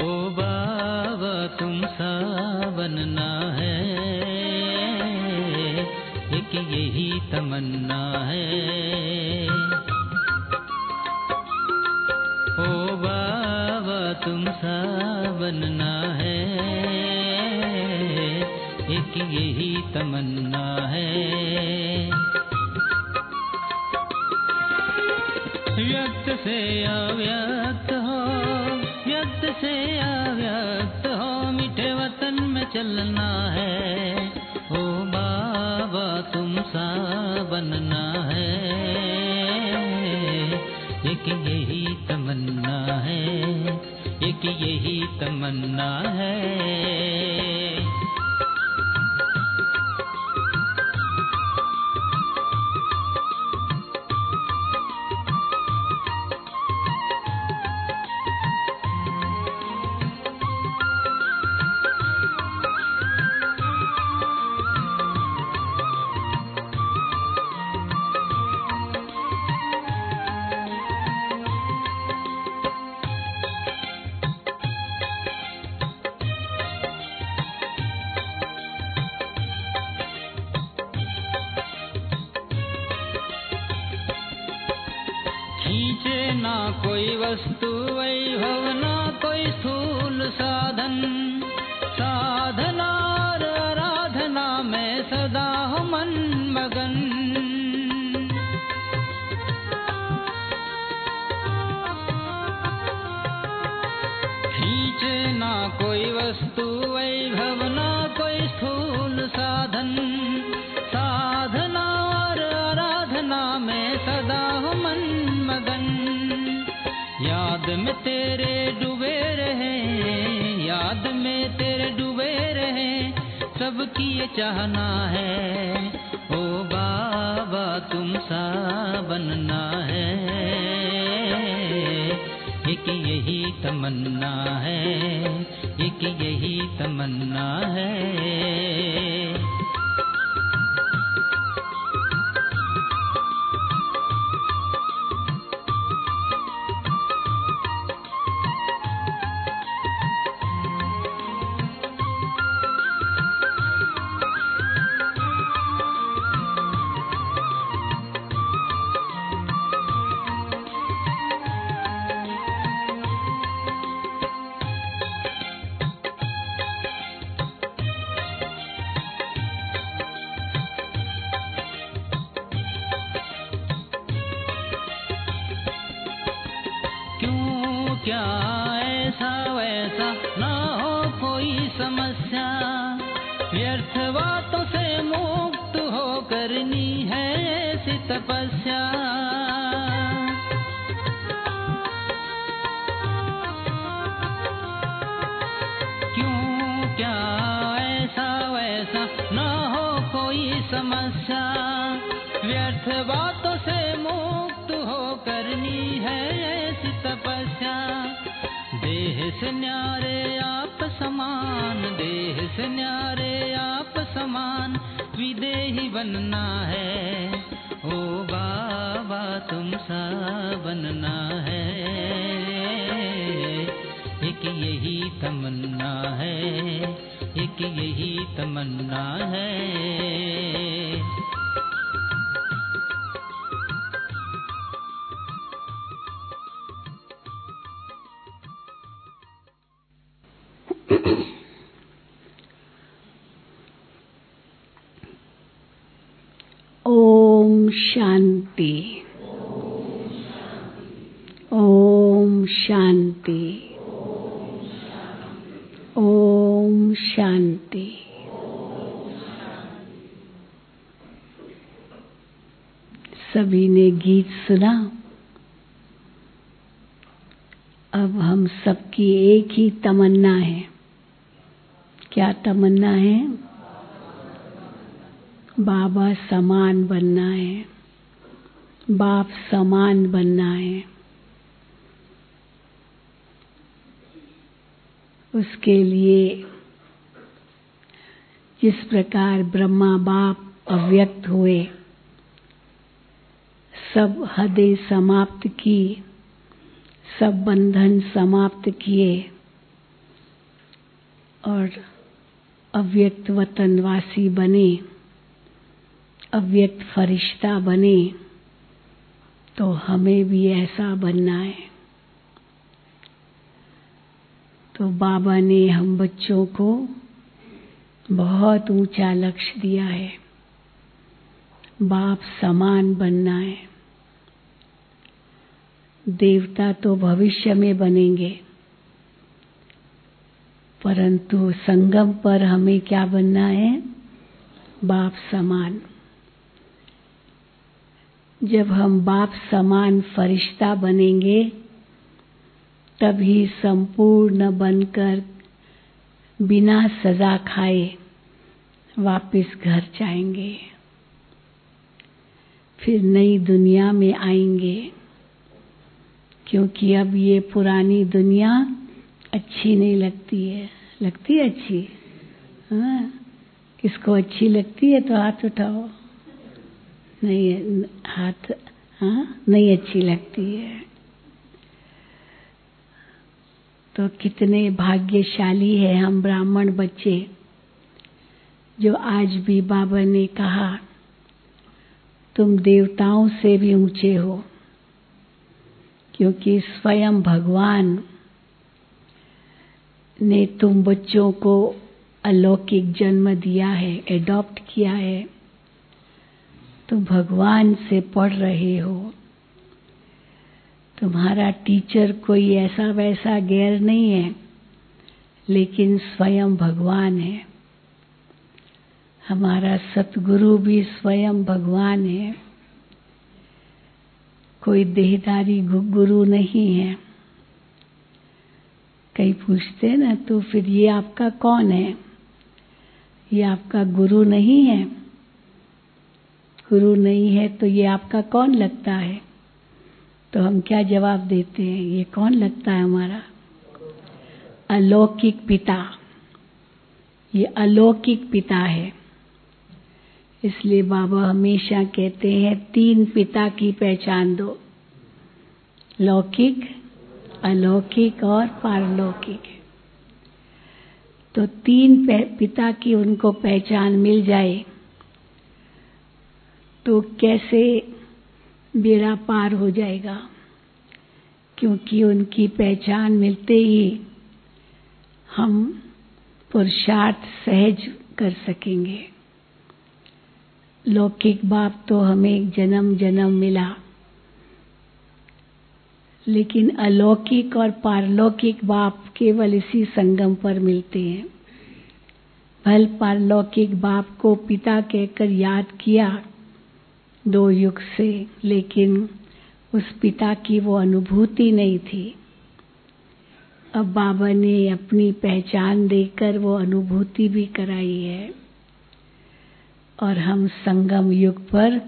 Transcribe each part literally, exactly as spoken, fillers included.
बाबा तुम सा बनना है, एक यही तमन्ना है। ओ बाबा तुम सा बनना है, एक यही तमन्ना है। व्यक्त से अव्यक्त हो, व्यक्त से अव्यक्त हो, मीठे वतन में चलना है। ओ बाबा तुम सा बनना है, एक यही तमन्ना है, एक यही तमन्ना है। खींचे ना कोई वस्तु वैभव, ना कोई स्थूल साधन, साधना और आराधना में सदा हो मन मगन। खींचे ना कोई वस्तु वैभव, ना कोई स्थूल साधन, साधना और आराधना में सदा हो मन मगन। याद में तेरे डूबे रहे, याद में तेरे डूबे रहे, सबकी ये चाहना है। ओ बाबा तुम सा बनना है, एक यही तमन्ना है, एक यही तमन्ना है। क्या ऐसा वैसा ना हो कोई समस्या, व्यर्थ बातों से मुक्त हो करनी है ऐसी तपस्या। क्यों क्या ऐसा वैसा ना हो कोई समस्या, व्यर्थ बातों से मुक्त हो करनी है ऐसी तपस्या। देह से न्यारे आप समान, देह से न्यारे आप समान, विदेही बनना है। ओ बाबा तुम सा बनना है, एक यही तमन्ना है, एक यही तमन्ना है। ओम शांति, ओम शांति, ओम शांति। सभी ने गीत सुना। अब हम सबकी एक ही तमन्ना है। क्या तमन्ना है? बाबा समान बनना है, बाप समान बनना है। उसके लिए जिस प्रकार ब्रह्मा बाप अव्यक्त हुए, सब हदें समाप्त की, सब बंधन समाप्त किए, और अव्यक्त वतनवासी बने, अव्यक्त फरिश्ता बने, तो हमें भी ऐसा बनना है। तो बाबा ने हम बच्चों को बहुत ऊंचा लक्ष्य दिया है, बाप समान बनना है। देवता तो भविष्य में बनेंगे, परंतु संगम पर हमें क्या बनना है? बाप समान। जब हम बाप समान फरिश्ता बनेंगे तभी संपूर्ण बनकर बिना सजा खाए वापस घर जाएंगे, फिर नई दुनिया में आएंगे। क्योंकि अब ये पुरानी दुनिया अच्छी नहीं लगती है। लगती है अच्छी? हाँ, किसको अच्छी लगती है तो हाथ उठाओ। नहीं, हाथ, हाँ, नहीं अच्छी लगती है। तो कितने भाग्यशाली है हम ब्राह्मण बच्चे, जो आज भी बाबा ने कहा तुम देवताओं से भी ऊंचे हो, क्योंकि स्वयं भगवान ने तुम बच्चों को अलौकिक जन्म दिया है, एडॉप्ट किया है। तुम भगवान से पढ़ रहे हो। तुम्हारा टीचर कोई ऐसा वैसा गैर नहीं है, लेकिन स्वयं भगवान है। हमारा सतगुरु भी स्वयं भगवान है, कोई देहधारी गुरु नहीं है। कई पूछते हैं ना, तो फिर ये आपका कौन है? ये आपका गुरु नहीं है? गुरु नहीं है तो ये आपका कौन लगता है? तो हम क्या जवाब देते हैं? ये कौन लगता है हमारा? अलौकिक पिता। ये अलौकिक पिता है। इसलिए बाबा हमेशा कहते हैं तीन पिता की पहचान दो, लौकिक, अलौकिक और पारलौकिक। तो तीन पिता की उनको पहचान मिल जाए तो कैसे बेड़ा पार हो जाएगा। क्योंकि उनकी पहचान मिलते ही हम पुरुषार्थ सहज कर सकेंगे। लौकिक बाप तो हमें जन्म जन्म मिला, लेकिन अलौकिक और पारलौकिक बाप केवल इसी संगम पर मिलते हैं। भल पारलौकिक बाप को पिता कहकर याद किया दो युग से, लेकिन उस पिता की वो अनुभूति नहीं थी। अब बाबा ने अपनी पहचान देकर वो अनुभूति भी कराई है। और हम संगम युग पर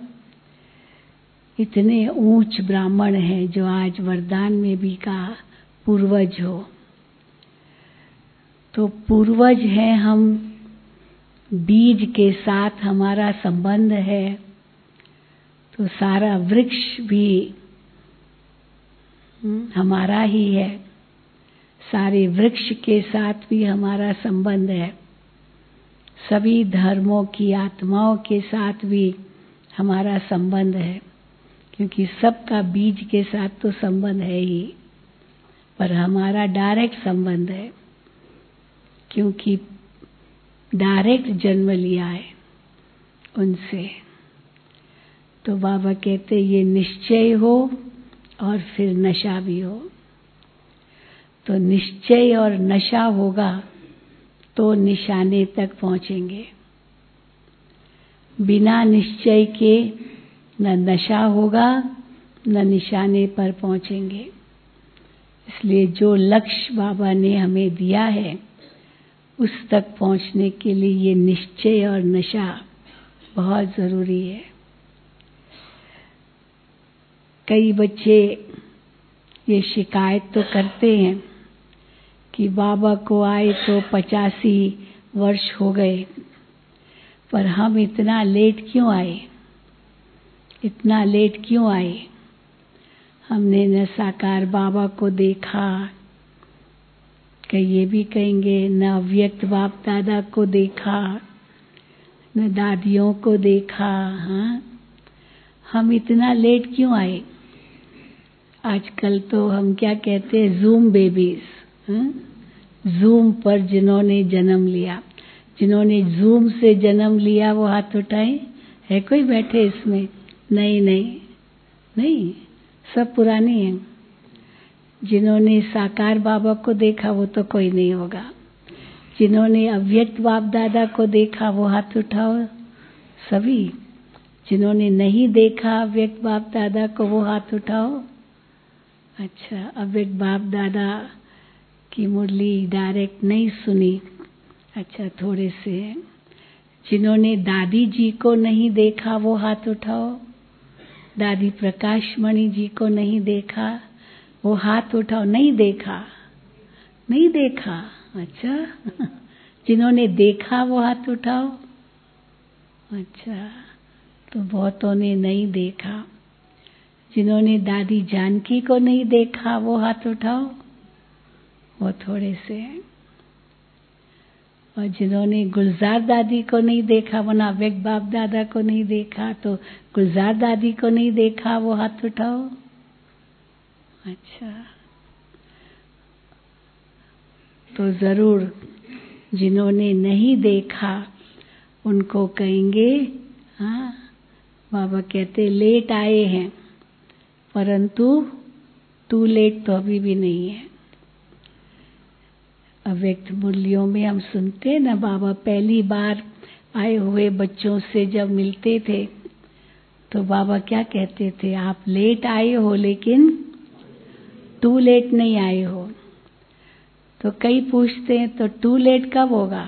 इतने ऊंच ब्राह्मण हैं जो आज वरदान में भी कहा पूर्वज हो। तो पूर्वज हैं हम, बीज के साथ हमारा संबंध है, तो सारा वृक्ष भी हमारा ही है। सारे वृक्ष के साथ भी हमारा संबंध है। सभी धर्मों की आत्माओं के साथ भी हमारा संबंध है, क्योंकि सबका बीज के साथ तो संबंध है ही, पर हमारा डायरेक्ट संबंध है, क्योंकि डायरेक्ट जन्म लिया है उनसे। तो बाबा कहते ये निश्चय हो और फिर नशा भी हो। तो निश्चय और नशा होगा तो निशाने तक पहुंचेंगे। बिना निश्चय के न नशा होगा न निशाने पर पहुंचेंगे। इसलिए जो लक्ष्य बाबा ने हमें दिया है उस तक पहुंचने के लिए ये निश्चय और नशा बहुत जरूरी है। कई बच्चे ये शिकायत तो करते हैं कि बाबा को आए तो पचासी वर्ष हो गए, पर हम इतना लेट क्यों आए? इतना लेट क्यों आए? हमने न साकार बाबा को देखा, कई ये भी कहेंगे न अव्यक्त बाप दादा को देखा, न दादियों को देखा। हाँ, हम इतना लेट क्यों आए? आजकल तो हम क्या कहते हैं, जूम बेबीज। जूम पर जिन्होंने जन्म लिया, जिन्होंने जूम से जन्म लिया वो हाथ उठाए। है कोई बैठे इसमें? नहीं नहीं नहीं, सब पुरानी हैं। जिन्होंने साकार बाबा को देखा वो तो कोई नहीं होगा। जिन्होंने अव्यक्त बाप दादा को देखा वो हाथ उठाओ सभी। जिन्होंने नहीं देखा अव्यक्त बाप दादा को वो हाथ उठाओ। अच्छा, अव्यक्त बाप दादा की मुरली डायरेक्ट नहीं सुनी। अच्छा, थोड़े से। जिन्होंने दादी जी को नहीं देखा वो हाथ उठाओ। दादी प्रकाश मणि जी को नहीं देखा वो हाथ उठाओ। नहीं देखा, नहीं देखा। अच्छा, जिन्होंने देखा वो हाथ उठाओ। अच्छा, तो बहुतों ने नहीं देखा। जिन्होंने दादी जानकी को नहीं देखा वो हाथ उठाओ, वो थोड़े से हैं। और जिन्होंने गुलजार दादी को नहीं देखा, वरना अव्यक्त बाप दादा को नहीं देखा, तो गुलजार दादी को नहीं देखा वो हाथ उठाओ। अच्छा, तो जरूर जिन्होंने नहीं देखा उनको कहेंगे। हाँ, बाबा कहते लेट आए हैं, परंतु टू लेट तो अभी भी नहीं है। अव्यक्त मुरलियों में हम सुनते हैं ना, बाबा पहली बार आए हुए बच्चों से जब मिलते थे तो बाबा क्या कहते थे, आप लेट आए हो लेकिन टू लेट नहीं आए हो। तो कई पूछते हैं तो टू लेट कब होगा?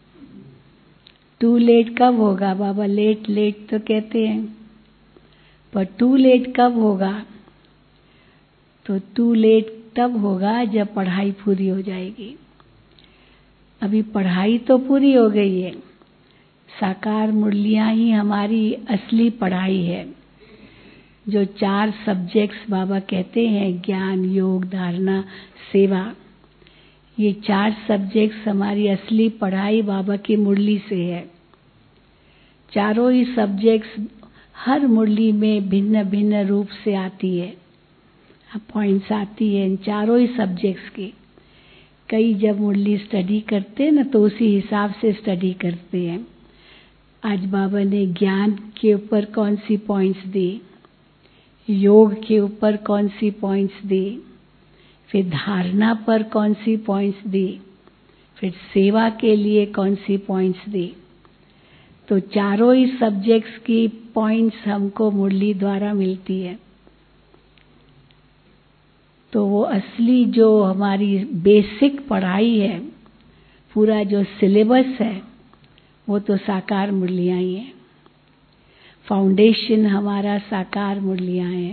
टू लेट कब होगा? बाबा लेट लेट तो कहते हैं, पर टू लेट कब होगा? तो टू लेट तब होगा जब पढ़ाई पूरी हो जाएगी। अभी पढ़ाई तो पूरी हो गई है। साकार मुरलियां ही हमारी असली पढ़ाई है। जो चार सब्जेक्ट्स बाबा कहते हैं, ज्ञान, योग, धारणा, सेवा, ये चार सब्जेक्ट्स हमारी असली पढ़ाई बाबा की मुरली से है। चारों ही सब्जेक्ट्स हर मुरली में भिन्न भिन्न रूप से आती है, पॉइंट्स आती है इन चारों ही सब्जेक्ट्स की। कई जब मुरली स्टडी करते हैं ना तो उसी हिसाब से स्टडी करते हैं। आज बाबा ने ज्ञान के ऊपर कौन सी पॉइंट्स दी, योग के ऊपर कौन सी पॉइंट्स दी, फिर धारणा पर कौन सी पॉइंट्स दी, फिर सेवा के लिए कौन सी पॉइंट्स दी। तो चारों ही सब्जेक्ट्स की पॉइंट्स हमको मुरली द्वारा मिलती है। तो वो असली जो हमारी बेसिक पढ़ाई है, पूरा जो सिलेबस है, वो तो साकार मुरलियां ही हैं। फाउंडेशन हमारा साकार मुरलियां हैं।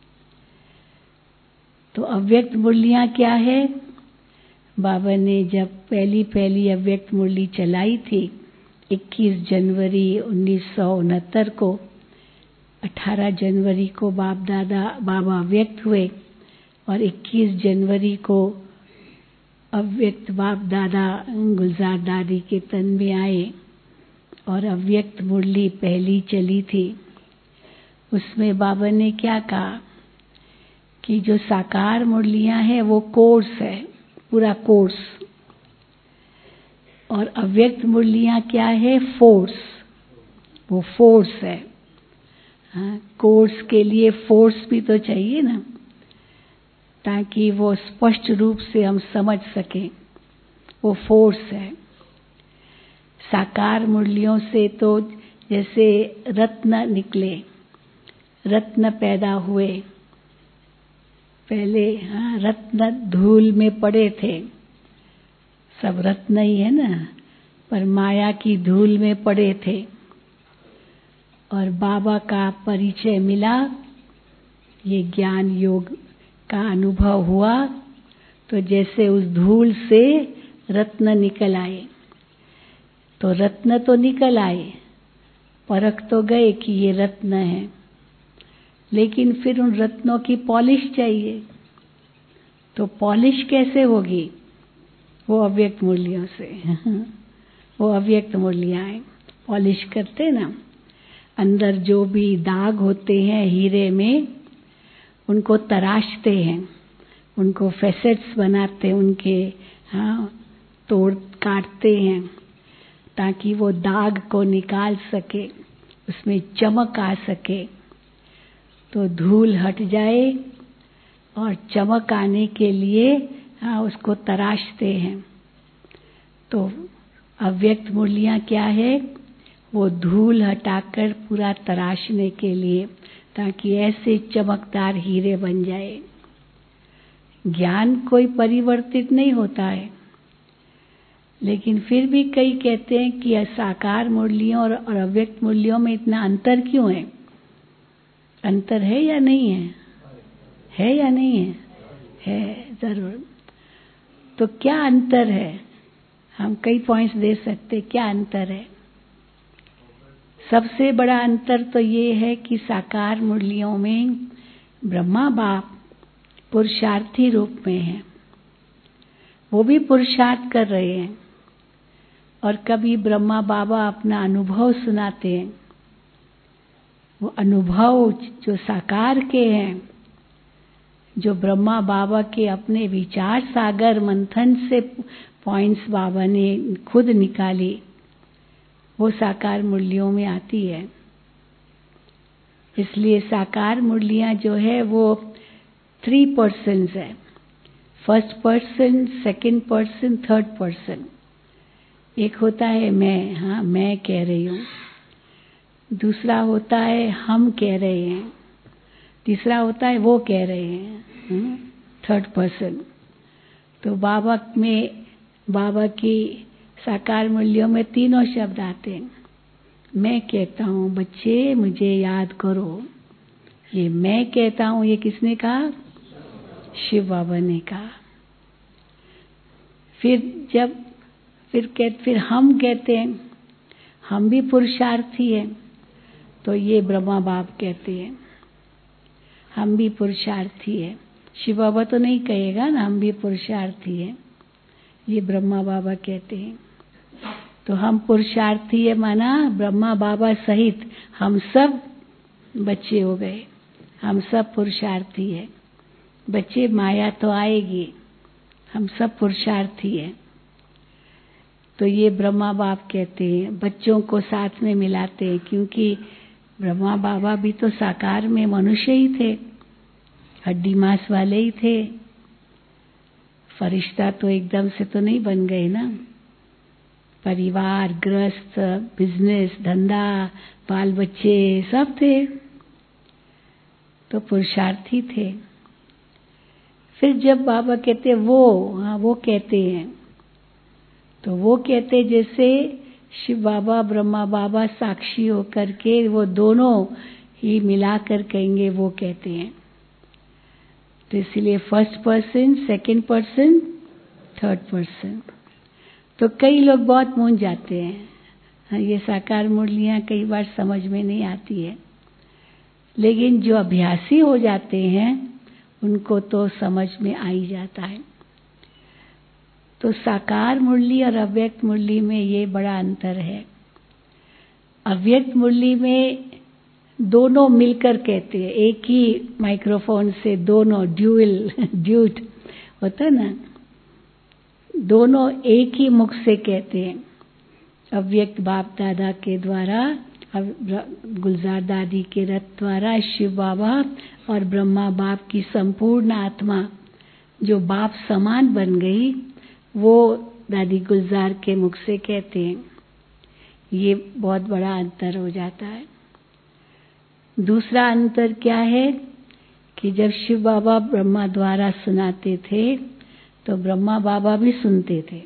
तो अव्यक्त मुरलियां क्या है? बाबा ने जब पहली पहली अव्यक्त मुरली चलाई थी इक्कीस जनवरी उन्नीस सौ उनहत्तर को, अठारह जनवरी को बाप दादा बाबा अव्यक्त हुए और इक्कीस जनवरी को अव्यक्त बाप दादा गुलजार दादी के तन में आए और अव्यक्त मुरली पहली चली थी। उसमें बाबा ने क्या कहा कि जो साकार मुरलियां हैं वो कोर्स है, पूरा कोर्स, और अव्यक्त मुरलियां क्या है? फोर्स, वो फोर्स है। हाँ, कोर्स के लिए फोर्स भी तो चाहिए ना, ताकि वो स्पष्ट रूप से हम समझ सकें। वो फोर्स है। साकार मुरलियों से तो जैसे रत्न निकले, रत्न पैदा हुए। पहले हाँ, रत्न धूल में पड़े थे, सब रत्न ही है ना, पर माया की धूल में पड़े थे और बाबा का परिचय मिला, ये ज्ञान योग का अनुभव हुआ, तो जैसे उस धूल से रत्न निकल आए। तो रत्न तो निकल आए, परख तो गए कि ये रत्न है, लेकिन फिर उन रत्नों की पॉलिश चाहिए। तो पॉलिश कैसे होगी? वो अव्यक्त मुरलियों से वो अव्यक्त मुरलियाँ हैं, पॉलिश करते ना, अंदर जो भी दाग होते हैं हीरे में उनको तराशते हैं, उनको फेसेट्स बनाते हैं, उनके हाँ तोड़ काटते हैं ताकि वो दाग को निकाल सके, उसमें चमक आ सके। तो धूल हट जाए और चमक आने के लिए हाँ उसको तराशते हैं। तो अव्यक्त मुरलियाँ क्या है? वो धूल हटाकर पूरा तराशने के लिए, ताकि ऐसे चमकदार हीरे बन जाए। ज्ञान कोई परिवर्तित नहीं होता है, लेकिन फिर भी कई कहते हैं कि साकार मुरलियों और, और अव्यक्त मुरलियों में इतना अंतर क्यों है? अंतर है या नहीं है? है या नहीं है? है जरूर। तो क्या अंतर है? हम कई पॉइंट्स दे सकते, क्या अंतर है? सबसे बड़ा अंतर तो ये है कि साकार मुरलियों में ब्रह्मा बाप पुरुषार्थी रूप में हैं, वो भी पुरुषार्थ कर रहे हैं और कभी ब्रह्मा बाबा अपना अनुभव सुनाते हैं। वो अनुभव जो साकार के हैं, जो ब्रह्मा बाबा के अपने विचार सागर मंथन से पॉइंट्स बाबा ने खुद निकाली, वो साकार मुरलियों में आती है। इसलिए साकार मुरलियाँ जो है वो थ्री पर्सन्स है, first person, second person, third person. एक होता है मैं, हाँ मैं कह रही हूँ। दूसरा होता है हम कह रहे हैं। तीसरा होता है वो कह रहे हैं, थर्ड पर्सन। तो बाबा में, बाबा की साकार मूल्यों में तीनों शब्द आते हैं। मैं कहता हूँ बच्चे मुझे याद करो, ये मैं कहता हूँ, ये किसने कहा? शिव बाबा ने कहा। फिर जब फिर कह फिर हम कहते हैं, हम भी पुरुषार्थी हैं, तो ये ब्रह्मा बाप कहते हैं हम भी पुरुषार्थी है। शिव बाबा तो नहीं कहेगा ना हम भी पुरुषार्थी हैं, ये ब्रह्मा बाबा कहते हैं। तो हम पुरुषार्थी है माना ब्रह्मा बाबा सहित हम सब बच्चे हो गए, हम सब पुरुषार्थी है। बच्चे माया तो आएगी, हम सब पुरुषार्थी है। तो ये ब्रह्मा बाप कहते हैं, बच्चों को साथ में मिलाते हैं, क्योंकि ब्रह्मा बाबा भी तो साकार में मनुष्य ही थे, हड्डी मांस वाले ही थे। फरिश्ता तो एकदम से तो नहीं बन गए ना। परिवार, गृहस्थ, बिजनेस, धंधा, बाल बच्चे सब थे, तो पुरुषार्थी थे। फिर जब बाबा कहते वो, हाँ वो कहते हैं, तो वो कहते जैसे शिव बाबा ब्रह्मा बाबा साक्षी होकर के वो दोनों ही मिलाकर कहेंगे, वो कहते हैं। तो इसलिए first person, second person, third person. तो कई लोग बहुत मूंझ जाते हैं, हाँ ये साकार मुरलियाँ कई बार समझ में नहीं आती है, लेकिन जो अभ्यासी हो जाते हैं उनको तो समझ में आ ही जाता है। तो साकार मुरली और अव्यक्त मुरली में ये बड़ा अंतर है। अव्यक्त मुरली में दोनों मिलकर कहते हैं, एक ही माइक्रोफोन से दोनों, ड्यूल ड्यूट होता है ना, दोनों एक ही मुख से कहते हैं। अव्यक्त बाप दादा के द्वारा, गुलजार दादी के रथ द्वारा शिव बाबा और ब्रह्मा बाप की संपूर्ण आत्मा जो बाप समान बन गई, वो दादी गुलजार के मुख से कहते हैं। ये बहुत बड़ा अंतर हो जाता है। दूसरा अंतर क्या है कि जब शिव बाबा ब्रह्मा द्वारा सुनाते थे तो ब्रह्मा बाबा भी सुनते थे।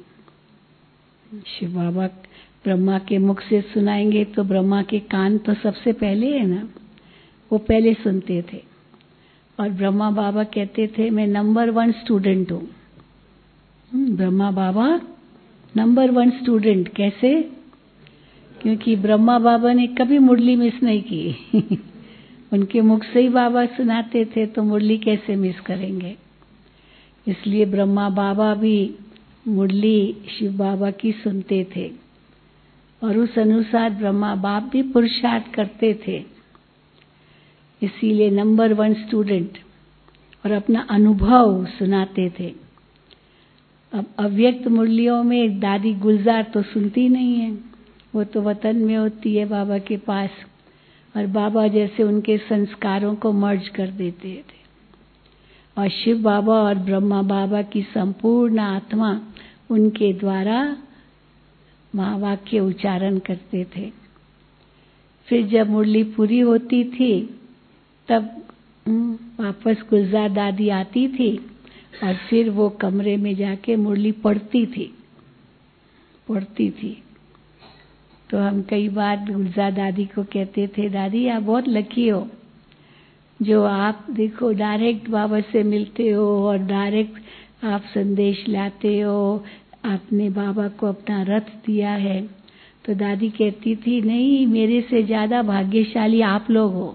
शिव बाबा ब्रह्मा के मुख से सुनाएंगे तो ब्रह्मा के कान तो सबसे पहले है ना, वो पहले सुनते थे। और ब्रह्मा बाबा कहते थे मैं नंबर वन स्टूडेंट हूँ। Brahma Baba number one student, कैसे? क्योंकि ब्रह्मा बाबा ने कभी मुरली मिस नहीं की उनके मुख से ही बाबा सुनाते थे, तो मुरली कैसे मिस करेंगे? इसलिए ब्रह्मा बाबा भी मुरली शिव बाबा की सुनते थे और उस अनुसार ब्रह्मा बाप भी पुरुषार्थ करते थे। इसीलिए नंबर वन स्टूडेंट और अपना अनुभव सुनाते थे। अब अव्यक्त मुरलियों में दादी गुलजार तो सुनती नहीं है, वो तो वतन में होती है बाबा के पास, और बाबा जैसे उनके संस्कारों को मर्ज कर देते थे। और शिव बाबा और ब्रह्मा बाबा की संपूर्ण आत्मा उनके द्वारा महावाक्य उच्चारण करते थे। फिर जब मुरली पूरी होती थी तब वापस गुलजार दादी आती थी और फिर वो कमरे में जाके मुरली पढ़ती थी पढ़ती थी तो हम कई बार गुलजार दादी को कहते थे, दादी आप बहुत लकी हो जो आप देखो डायरेक्ट बाबा से मिलते हो और डायरेक्ट आप संदेश लाते हो, आपने बाबा को अपना रथ दिया है। तो दादी कहती थी, नहीं, मेरे से ज्यादा भाग्यशाली आप लोग हो।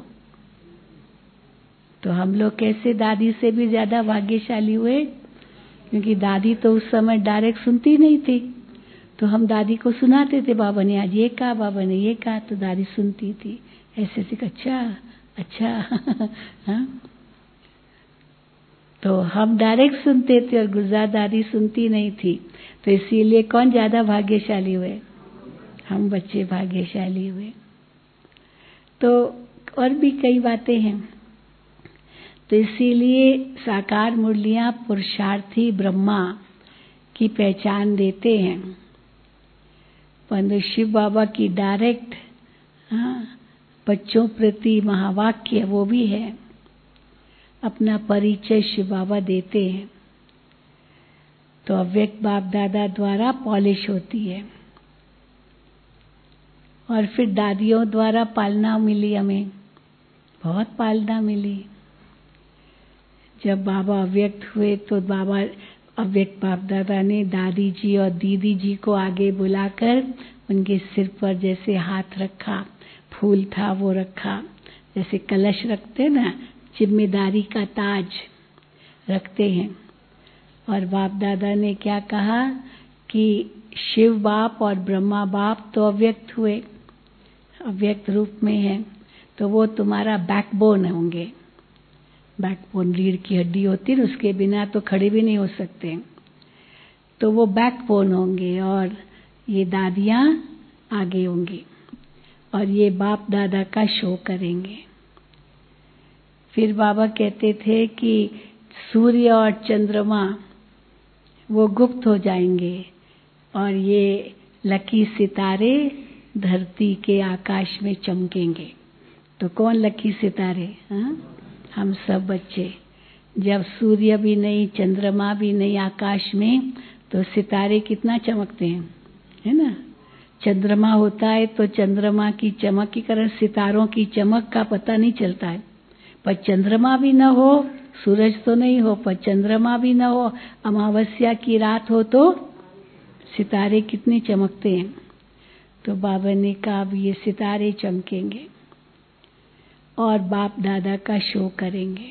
तो हम लोग कैसे दादी से भी ज्यादा भाग्यशाली हुए? क्योंकि दादी तो उस समय डायरेक्ट सुनती नहीं थी, तो हम दादी को सुनाते थे, बाबा ने आज ये कहा, बाबा ने ये कहा, तो दादी सुनती थी ऐसे ऐसे, अच्छा अच्छा हाँ? तो हम डायरेक्ट सुनते थे और गुलजार दादी सुनती नहीं थी। तो इसीलिए कौन ज्यादा भाग्यशाली हुए? हम बच्चे भाग्यशाली हुए। तो और भी कई बातें हैं। तो इसीलिए साकार मुरलियां पुरुषार्थी ब्रह्मा की पहचान देते हैं। परंतु शिव बाबा की डायरेक्ट हाँ, बच्चों प्रति महावाक्य वो भी है, अपना परिचय शिव बाबा देते हैं। तो अव्यक्त बाप दादा द्वारा पॉलिश होती है और फिर दादियों द्वारा पालना मिली, हमें बहुत पालना मिली। जब बाबा अव्यक्त हुए तो बाबा अव्यक्त बाप दादा ने दादी जी और दीदी जी को आगे बुलाकर उनके सिर पर जैसे हाथ रखा, फूल था वो रखा, जैसे कलश रखते ना, जिम्मेदारी का ताज रखते हैं। और बाप दादा ने क्या कहा कि शिव बाप और ब्रह्मा बाप तो अव्यक्त हुए, अव्यक्त रूप में हैं, तो वो तुम्हारा बैकबोन होंगे। बैकबोन रीढ़ की हड्डी होती है, उसके बिना तो खड़े भी नहीं हो सकते। तो वो बैकबोन होंगे और ये दादियाँ आगे होंगी और ये बाप दादा का शो करेंगे। फिर बाबा कहते थे कि सूर्य और चंद्रमा वो गुप्त हो जाएंगे और ये लकी सितारे धरती के आकाश में चमकेंगे। तो कौन लकी सितारे? हाँ, हम सब बच्चे। जब सूर्य भी नहीं, चंद्रमा भी नहीं आकाश में, तो सितारे कितना चमकते हैं, है ना। चंद्रमा होता है तो चंद्रमा की चमक की कारण सितारों की चमक का पता नहीं चलता है। पर चंद्रमा भी न हो, सूरज तो नहीं हो, पर चंद्रमा भी न हो, अमावस्या की रात हो तो सितारे कितने चमकते हैं। तो बाबा ने कहा अब ये सितारे चमकेंगे और बाप दादा का शो करेंगे।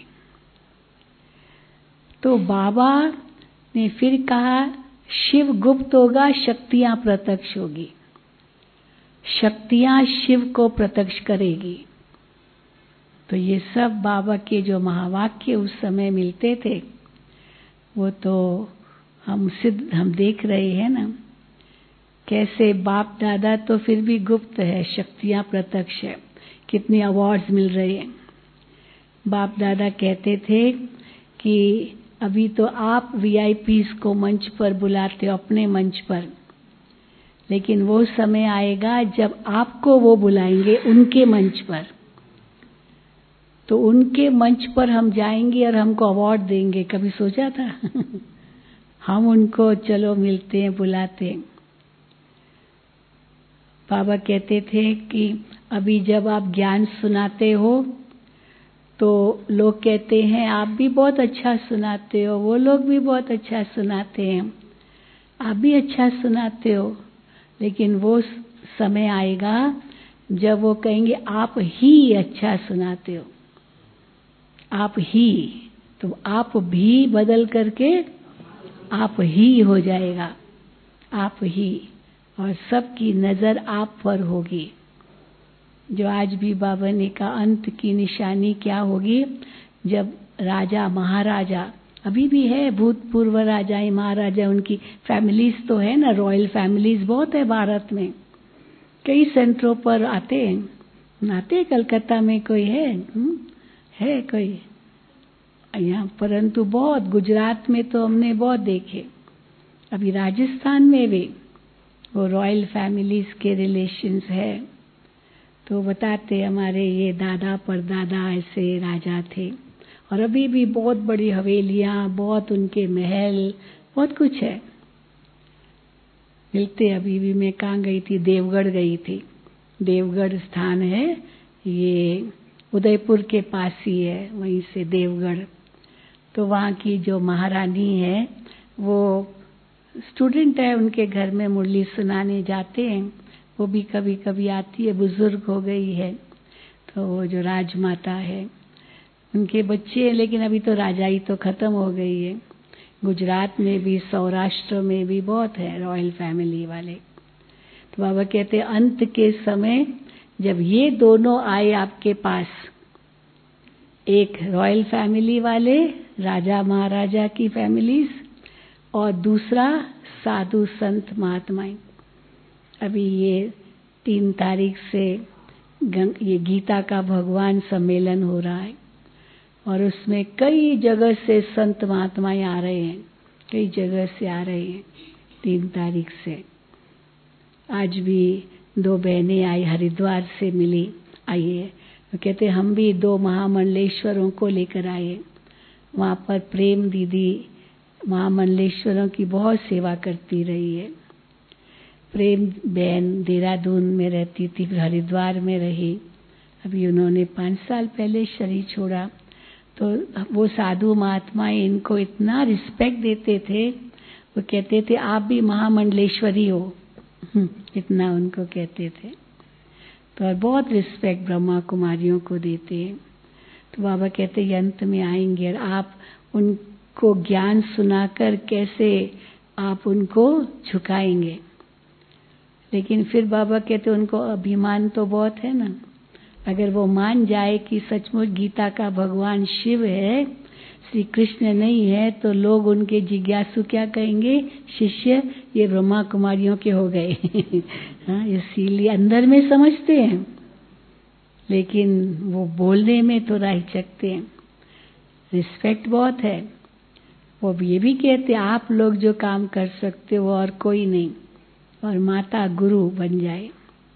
तो बाबा ने फिर कहा शिव गुप्त होगा, शक्तियां प्रत्यक्ष होगी, शक्तियां शिव को प्रत्यक्ष करेगी। तो ये सब बाबा के जो महावाक्य उस समय मिलते थे वो तो हम सिद्ध हम देख रहे हैं ना, कैसे बाप दादा तो फिर भी गुप्त है, शक्तियां प्रत्यक्ष है। कितने अवार्ड्स मिल रहे हैं। बाप दादा कहते थे कि अभी तो आप वीआईपीज को मंच पर बुलाते हो, अपने मंच पर, लेकिन वो समय आएगा जब आपको वो बुलाएंगे उनके मंच पर। तो उनके मंच पर हम जाएंगे और हमको अवार्ड देंगे, कभी सोचा था? हम उनको चलो मिलते हैं, बुलाते हैं। बाबा कहते थे कि अभी जब आप ज्ञान सुनाते हो तो लोग कहते हैं आप भी बहुत अच्छा सुनाते हो, वो लोग भी बहुत अच्छा सुनाते हैं, आप भी अच्छा सुनाते हो। लेकिन वो समय आएगा जब वो कहेंगे आप ही अच्छा सुनाते हो, आप ही। तो आप भी बदल करके आप ही हो जाएगा, आप ही, और सबकी नजर आप पर होगी। जो आज भी बाबा ने कहा अंत की निशानी क्या होगी, जब राजा महाराजा, अभी भी है भूतपूर्व राजाएं महाराजा, उनकी फैमिलीज तो है ना, रॉयल फैमिलीज बहुत है भारत में, कई सेंटरों पर आते हैं, आते कलकत्ता में कोई है हुँ? है कोई यहाँ, परंतु बहुत गुजरात में तो हमने बहुत देखे, अभी राजस्थान में भी वो रॉयल फैमिलीज के रिलेशंस है। तो बताते हमारे ये दादा परदादा ऐसे राजा थे, और अभी भी बहुत बड़ी हवेलियां, बहुत उनके महल, बहुत कुछ है, मिलते। अभी भी मैं कहाँ गई थी, देवगढ़ गई थी, देवगढ़ स्थान है ये उदयपुर के पास ही है, वहीं से देवगढ़। तो वहाँ की जो महारानी है वो स्टूडेंट है, उनके घर में मुरली सुनाने जाते हैं, वो भी कभी कभी आती है, बुजुर्ग हो गई है। तो वो जो राजमाता है उनके बच्चे हैं, लेकिन अभी तो राजाई तो खत्म हो गई है। गुजरात में भी सौराष्ट्र में भी बहुत है रॉयल फैमिली वाले। तो बाबा कहते हैं अंत के समय जब ये दोनों आए आपके पास, एक रॉयल फैमिली वाले राजा महाराजा की फैमिलीज, और दूसरा साधु संत महात्माएं। अभी ये तीन तारीख से ये गीता का भगवान सम्मेलन हो रहा है, और उसमें कई जगह से संत महात्माएं आ रहे हैं, कई जगह से आ रहे हैं तीन तारीख से। आज भी दो बहनें आई, हरिद्वार से मिली, आई है, वो कहते हम भी दो महामंडलेश्वरों को लेकर आए। वहाँ पर प्रेम दीदी महामंडलेश्वरों की बहुत सेवा करती रही है। प्रेम बहन देहरादून में रहती थी, फिर हरिद्वार में रही, अभी उन्होंने पाँच साल पहले शरीर छोड़ा। तो वो साधु महात्माएं इनको इतना रिस्पेक्ट देते थे, वो कहते थे आप भी महामंडलेश्वरी हो, इतना उनको कहते थे। तो और बहुत रिस्पेक्ट ब्रह्मा कुमारियों को देते हैं। तो बाबा कहते हैं अंत में आएंगे और आप उनको ज्ञान सुनाकर कैसे आप उनको झुकाएंगे। लेकिन फिर बाबा कहते उनको अभिमान तो बहुत है ना, अगर वो मान जाए कि सचमुच गीता का भगवान शिव है, श्री कृष्ण नहीं है, तो लोग उनके जिज्ञासु क्या कहेंगे, शिष्य ये ब्रह्मा कुमारियों के हो गए। हाँ, इसीलिए अंदर में समझते हैं, लेकिन वो बोलने में थोड़ा हिचकते हैं। रिस्पेक्ट बहुत है। वो ये भी कहते आप लोग जो काम कर सकते हो और कोई नहीं, और माता गुरु बन जाए।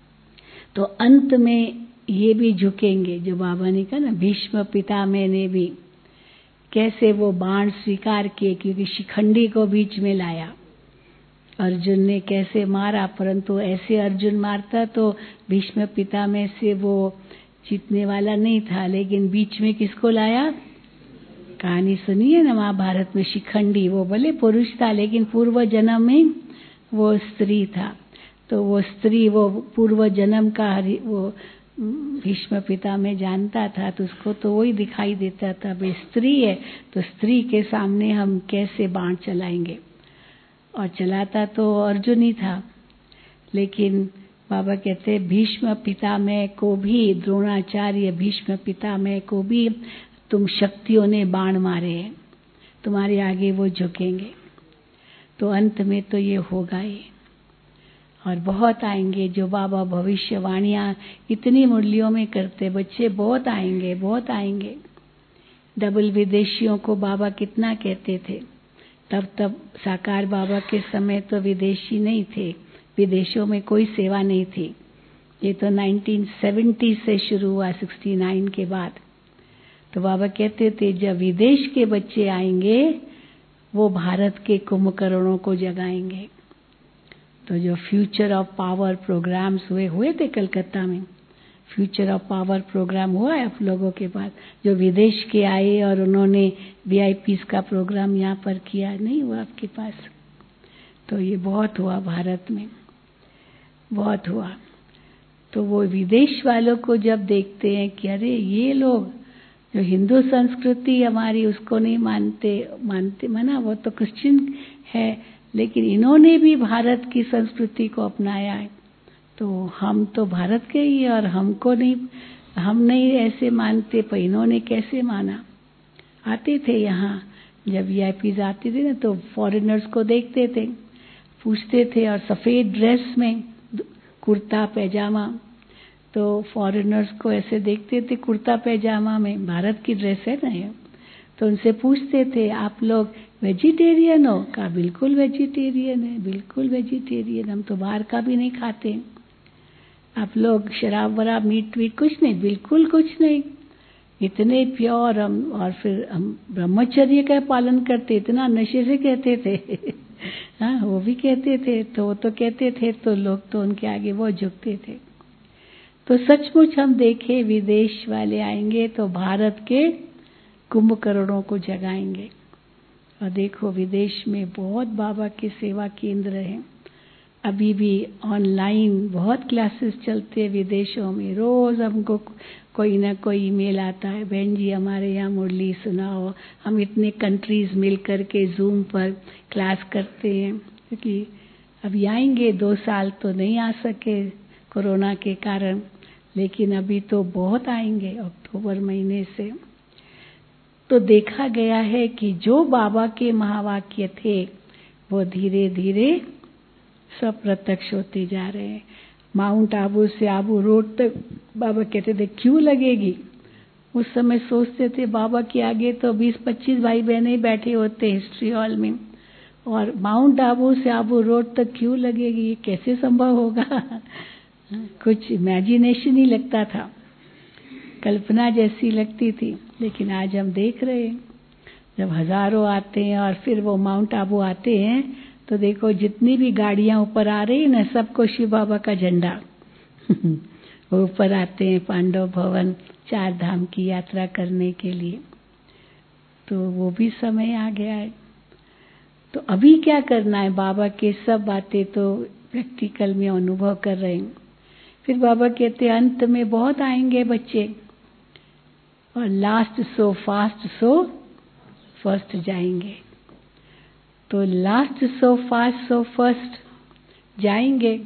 तो अंत में ये भी झुकेंगे, जो बाबा ने कहा ना, भीष्म पितामह ने भी कैसे वो बाण स्वीकार किए, क्योंकि शिखंडी को बीच में लाया, अर्जुन ने कैसे मारा, परंतु ऐसे अर्जुन मारता तो भीष्म पितामह से वो जीतने वाला नहीं था। लेकिन बीच में किसको लाया, कहानी सुनिए ना महाभारत में, शिखंडी, वो भले पुरुष था लेकिन पूर्व जन्म में वो स्त्री था। तो वो स्त्री वो पूर्व जन्म का वो भीष्म पितामह जानता था, तो उसको तो वही दिखाई देता था, वे स्त्री है तो स्त्री के सामने हम कैसे बाण चलाएंगे। और चलाता तो अर्जुन ही था। लेकिन बाबा कहते भीष्म पितामह को भी, द्रोणाचार्य भीष्म पितामह को भी तुम शक्तियों ने बाण मारे हैं, तुम्हारे आगे वो झुकेंगे। तो अंत में तो ये होगा ही, और बहुत आएंगे जो बाबा भविष्यवाणियां इतनी मुरलियों में करते, बच्चे बहुत आएंगे, बहुत आएंगे। डबल विदेशियों को बाबा कितना कहते थे, तब तब साकार बाबा के समय तो विदेशी नहीं थे, विदेशों में कोई सेवा नहीं थी। ये तो नाइनटीन सेवेंटी से शुरू हुआ, सिक्सटी नाइन के बाद। तो बाबा कहते थे जब विदेश के बच्चे आएंगे वो भारत के कुंभकर्णों को जगाएंगे। तो जो फ्यूचर ऑफ पावर प्रोग्राम्स हुए हुए थे कलकत्ता में, फ्यूचर ऑफ पावर प्रोग्राम हुआ है आप लोगों के पास, जो विदेश के आए और उन्होंने वीआईपीस का प्रोग्राम यहाँ पर किया, नहीं हुआ आपके पास? तो ये बहुत हुआ भारत में, बहुत हुआ। तो वो विदेश वालों को जब देखते हैं कि अरे ये लोग जो हिंदू संस्कृति हमारी उसको नहीं मानते मानते मना, वो तो क्रिश्चियन है, लेकिन इन्होंने भी भारत की संस्कृति को अपनाया है। तो हम तो भारत के ही, और हमको नहीं, हम नहीं ऐसे मानते, पर इन्होंने कैसे माना। आते थे यहाँ, जब वी आई पीज़ आते थे ना, तो फॉरेनर्स को देखते थे, पूछते थे, और सफ़ेद ड्रेस में, कुर्ता पैजामा, तो फॉरेनर्स को ऐसे देखते थे कुर्ता पैजामा में, भारत की ड्रेस है ना ये, तो उनसे पूछते थे आप लोग वेजिटेरियन हो? कहा बिल्कुल वेजिटेरियन है, बिल्कुल वेजिटेरियन, हम तो बाहर का भी नहीं खाते। आप लोग शराब वराब मीट वीट कुछ नहीं? बिल्कुल कुछ नहीं, इतने प्योर हम, और फिर हम ब्रह्मचर्य का पालन करते, इतना नशे से कहते थे हाँ, वो भी कहते थे, तो वो तो कहते थे, तो लोग तो उनके आगे वो झुकते थे। तो सचमुच हम देखें, विदेश वाले आएंगे तो भारत के कुंभकर्णों को जगाएंगे। और देखो विदेश में बहुत बाबा के सेवा केंद्र हैं, अभी भी ऑनलाइन बहुत क्लासेस चलते हैं विदेशों में। रोज हमको कोई ना कोई ईमेल आता है, बहन जी हमारे यहाँ मुरली सुनाओ। हम इतने कंट्रीज मिल कर के जूम पर क्लास करते हैं, क्योंकि अभी आएंगे, दो साल तो नहीं आ सके कोरोना के कारण, लेकिन अभी तो बहुत आएंगे अक्टूबर महीने से। तो देखा गया है कि जो बाबा के महावाक्य थे वो धीरे धीरे सब प्रत्यक्ष होते जा रहे हैं। माउंट आबू से आबू रोड तक बाबा कहते थे क्यों लगेगी, उस समय सोचते थे बाबा के आगे तो बीस पच्चीस भाई बहने बैठे होते हिस्ट्री हॉल में, और माउंट आबू से आबू रोड तक क्यों लगेगी, ये कैसे संभव होगा कुछ इमेजिनेशन ही लगता था, कल्पना जैसी लगती थी। लेकिन आज हम देख रहे हैं, जब हजारों आते हैं और फिर वो माउंट आबू आते हैं, तो देखो जितनी भी गाड़ियां ऊपर आ रही है ना, सबको शिव बाबा का झंडा वो ऊपर आते हैं पांडव भवन चार धाम की यात्रा करने के लिए। तो वो भी समय आ गया है। तो अभी क्या करना है, बाबा के सब बातें तो प्रैक्टिकल में अनुभव कर रहे हैं। फिर बाबा कहते हैं अंत में बहुत आएंगे बच्चे, और last so fast so first जाएंगे। तो last so fast so first जाएंगे,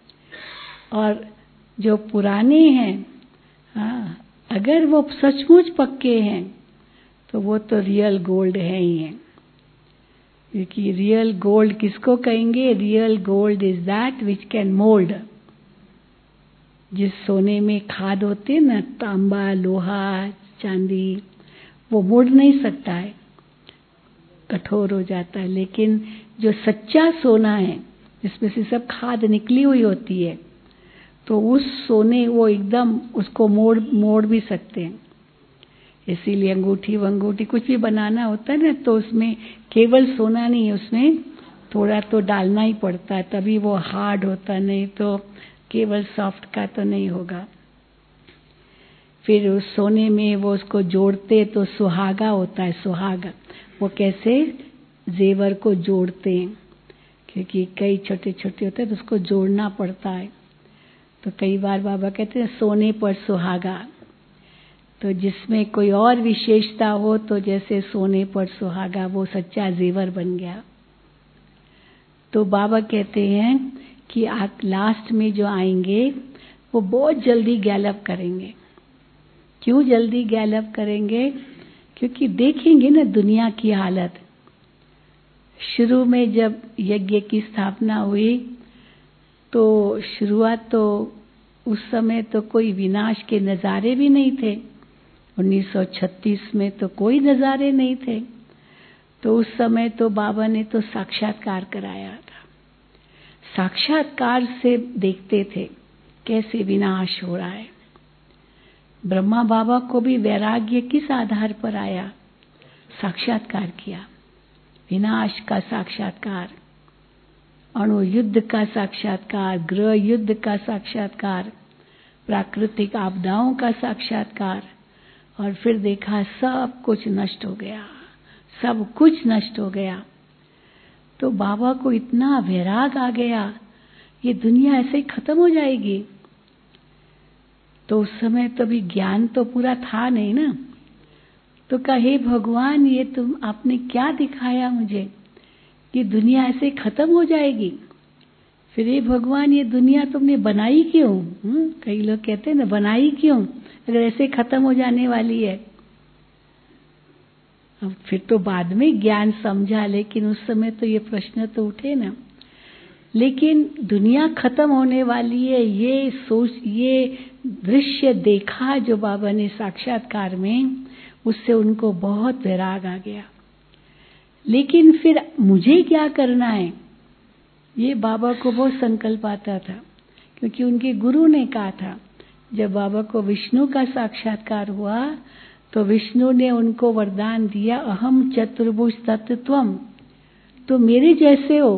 और जो पुराने हैं, हाँ, अगर वो सचमुच पक्के हैं तो वो तो रियल गोल्ड है ही है। क्योंकि रियल गोल्ड किसको कहेंगे? Real gold is that which can mould. जिस सोने में खाद होते हैं ना, तांबा लोहा चांदी, वो मोड़ नहीं सकता है, कठोर हो जाता है। लेकिन जो सच्चा सोना है, जिसमें से सब खाद निकली हुई होती है, तो उस सोने वो एकदम उसको मोड़ मोड़ भी सकते हैं। इसीलिए अंगूठी वंगूठी कुछ भी बनाना होता है ना, तो उसमें केवल सोना नहीं, उसमें थोड़ा तो डालना ही पड़ता है, तभी वो हार्ड होता, नहीं तो केवल सॉफ्ट का तो नहीं होगा। फिर उस सोने में वो उसको जोड़ते तो सुहागा होता है। सुहागा वो कैसे जेवर को जोड़ते हैं, क्योंकि कई छोटे छोटे होते हैं तो उसको जोड़ना पड़ता है। तो कई बार बाबा कहते हैं सोने पर सुहागा, तो जिसमें कोई और विशेषता हो, तो जैसे सोने पर सुहागा वो सच्चा जेवर बन गया। तो बाबा कहते हैं कि आप लास्ट में जो आएंगे वो बहुत जल्दी गैलअप करेंगे। क्यों जल्दी गैलअप करेंगे? क्योंकि देखेंगे ना दुनिया की हालत। शुरू में जब यज्ञ की स्थापना हुई तो शुरुआत तो उस समय तो कोई विनाश के नज़ारे भी नहीं थे। उन्नीस सौ छत्तीस में तो कोई नज़ारे नहीं थे। तो उस समय तो बाबा ने तो साक्षात्कार कराया था। साक्षात्कार से देखते थे कैसे विनाश हो रहा है। ब्रह्मा बाबा को भी वैराग्य किस आधार पर आया? साक्षात्कार किया, विनाश का साक्षात्कार, अणु युद्ध का साक्षात्कार, गृह युद्ध का साक्षात्कार, प्राकृतिक आपदाओं का साक्षात्कार, और फिर देखा सब कुछ नष्ट हो गया, सब कुछ नष्ट हो गया। तो बाबा को इतना वैराग आ गया, ये दुनिया ऐसे ही खत्म हो जाएगी। तो उस समय तो भी ज्ञान तो पूरा था नहीं ना। तो कहे भगवान ये तुम आपने क्या दिखाया मुझे? कि दुनिया ऐसे खत्म हो जाएगी। फिर ये भगवान, ये दुनिया तुमने बनाई क्यों? हुँ? कई लोग कहते हैं ना, बनाई क्यों अगर ऐसे खत्म हो जाने वाली है? अब फिर तो बाद में ज्ञान समझा, लेकिन उस समय तो ये प्रश्न तो उठे ना। लेकिन दुनिया खत्म होने वाली है, ये सोच, ये दृश्य देखा जो बाबा ने साक्षात्कार में, उससे उनको बहुत वैराग आ गया। लेकिन फिर मुझे क्या करना है, ये बाबा को बहुत संकल्प आता था, क्योंकि उनके गुरु ने कहा था, जब बाबा को विष्णु का साक्षात्कार हुआ तो विष्णु ने उनको वरदान दिया, अहम चतुर्भुज तत्त्वम, तो मेरे जैसे हो।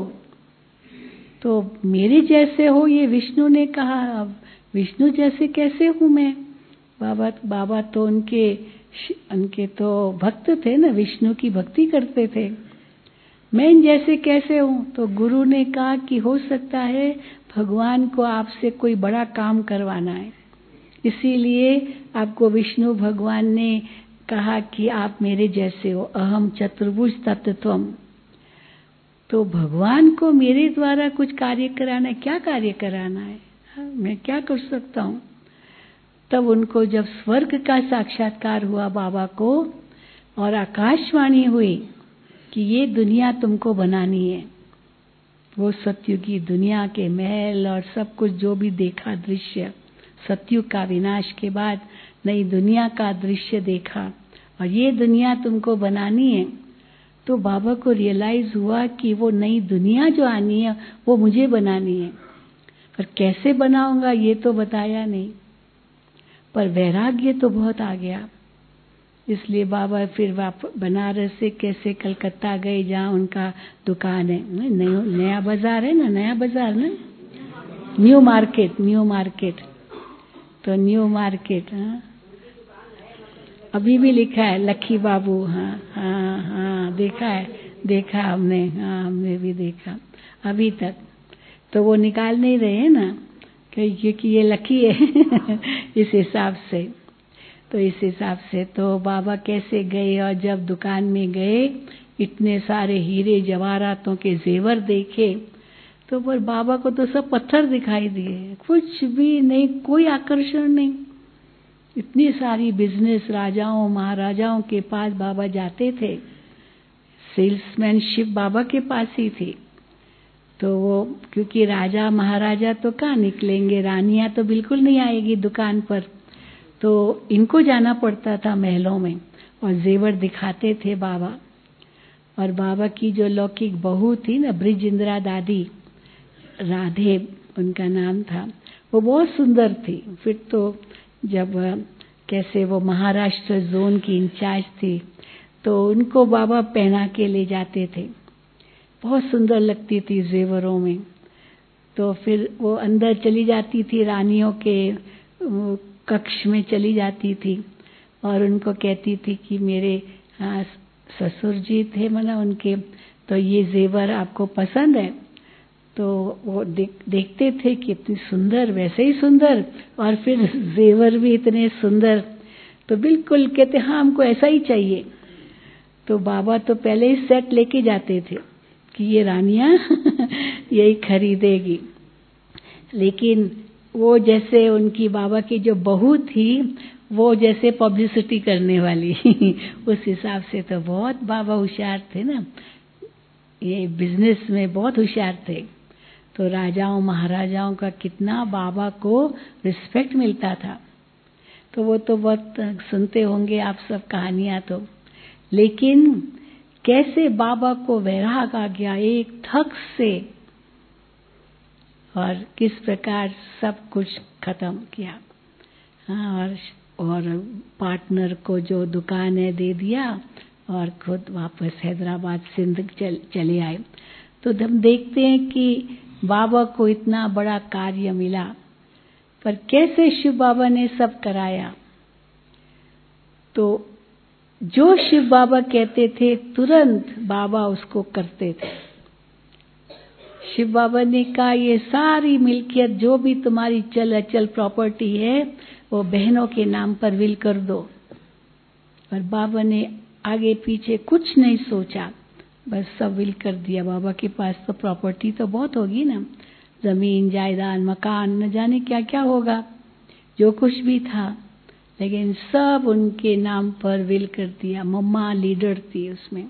तो मेरे जैसे हो, ये विष्णु ने कहा। अब विष्णु जैसे कैसे हूँ मैं? बाबा बाबा तो उनके उनके तो भक्त थे ना, विष्णु की भक्ति करते थे। मैं इन जैसे कैसे हूँ? तो गुरु ने कहा कि हो सकता है भगवान को आपसे कोई बड़ा काम करवाना है, इसीलिए आपको विष्णु भगवान ने कहा कि आप मेरे जैसे हो, अहम चतुर्भुज तत्त्वम। तो भगवान को मेरे द्वारा कुछ कार्य कराना है। क्या कार्य कराना है? हाँ, मैं क्या कर सकता हूँ? तब उनको जब स्वर्ग का साक्षात्कार हुआ बाबा को, और आकाशवाणी हुई कि ये दुनिया तुमको बनानी है, वो सतयुग की दुनिया के महल और सब कुछ जो भी देखा दृश्य, सतयुग का विनाश के बाद नई दुनिया का दृश्य देखा, और ये दुनिया तुमको बनानी है। तो बाबा को रियलाइज हुआ कि वो नई दुनिया जो आनी है वो मुझे बनानी है, पर कैसे बनाऊंगा ये तो बताया नहीं। पर वैराग्य तो बहुत आ गया, इसलिए बाबा फिर वापस बनारस से कैसे कलकत्ता गए, जहाँ उनका दुकान है, नया बाजार है ना, नया बाजार ना, न्यू मार्केट, न्यू मार्केट। तो न्यू मार्केट, हाँ, अभी भी लिखा है लक्की बाबू। हाँ हाँ हाँ, देखा है, देखा हमने, हाँ हमने भी देखा अभी तक। तो वो निकाल नहीं रहे हैं ना, क्योंकि ये लकी है इस हिसाब से। तो इस हिसाब से तो बाबा कैसे गए, और जब दुकान में गए इतने सारे हीरे जवाहरातों के जेवर देखे, तो पर बाबा को तो सब पत्थर दिखाई दिए, कुछ भी नहीं, कोई आकर्षण नहीं। इतनी सारी बिजनेस राजाओं महाराजाओं के पास बाबा जाते थे, सेल्समैनशिप बाबा के पास ही थी। तो वो, क्योंकि राजा महाराजा तो कहाँ निकलेंगे, रानियां तो बिल्कुल नहीं आएगी दुकान पर, तो इनको जाना पड़ता था महलों में, और जेवर दिखाते थे बाबा। और बाबा की जो लौकिक बहू थी ना, ब्रिज इंदिरा दादी, राधे उनका नाम था, वो बहुत सुंदर थी। फिर तो जब कैसे वो महाराष्ट्र जोन की इंचार्ज थी, तो उनको बाबा पहना के ले जाते थे, बहुत सुंदर लगती थी जेवरों में। तो फिर वो अंदर चली जाती थी, रानियों के कक्ष में चली जाती थी, और उनको कहती थी कि मेरे हाँ, ससुर जी थे मना उनके, तो ये जेवर आपको पसंद है? तो वो देख, देखते थे कि इतनी सुंदर, वैसे ही सुंदर, और फिर जेवर भी इतने सुंदर, तो बिल्कुल कहते हाँ हमको ऐसा ही चाहिए। तो बाबा तो पहले ही सेट लेके जाते थे कि ये रानियां यही खरीदेगी। लेकिन वो जैसे उनकी बाबा की जो बहू थी, वो जैसे पब्लिसिटी करने वाली उस हिसाब से तो बहुत बाबा होशियार थे ना, ये बिजनेस में बहुत होशियार थे। तो राजाओं महाराजाओं का कितना बाबा को रिस्पेक्ट मिलता था। तो वो तो बहुत सुनते होंगे आप सब कहानियां तो। लेकिन कैसे बाबा को वैराग आ गया एक थक से, और किस प्रकार सब कुछ खत्म किया। हाँ, और और पार्टनर को जो दुकान है दे दिया, और खुद वापस हैदराबाद सिंध चल, चले आए। तो हम देखते हैं कि बाबा को इतना बड़ा कार्य मिला, पर कैसे शिव बाबा ने सब कराया। तो जो शिव बाबा कहते थे तुरंत बाबा उसको करते थे। शिव बाबा ने कहा ये सारी मिल्कियत जो भी तुम्हारी चल अचल प्रॉपर्टी है वो बहनों के नाम पर विल कर दो। पर बाबा ने आगे पीछे कुछ नहीं सोचा, बस सब विल कर दिया। बाबा के पास तो प्रॉपर्टी तो बहुत होगी ना, जमीन जायदाद मकान न जाने क्या क्या होगा, जो कुछ भी था, लेकिन सब उनके नाम पर विल कर दिया। मम्मा लीडर थी उसमें।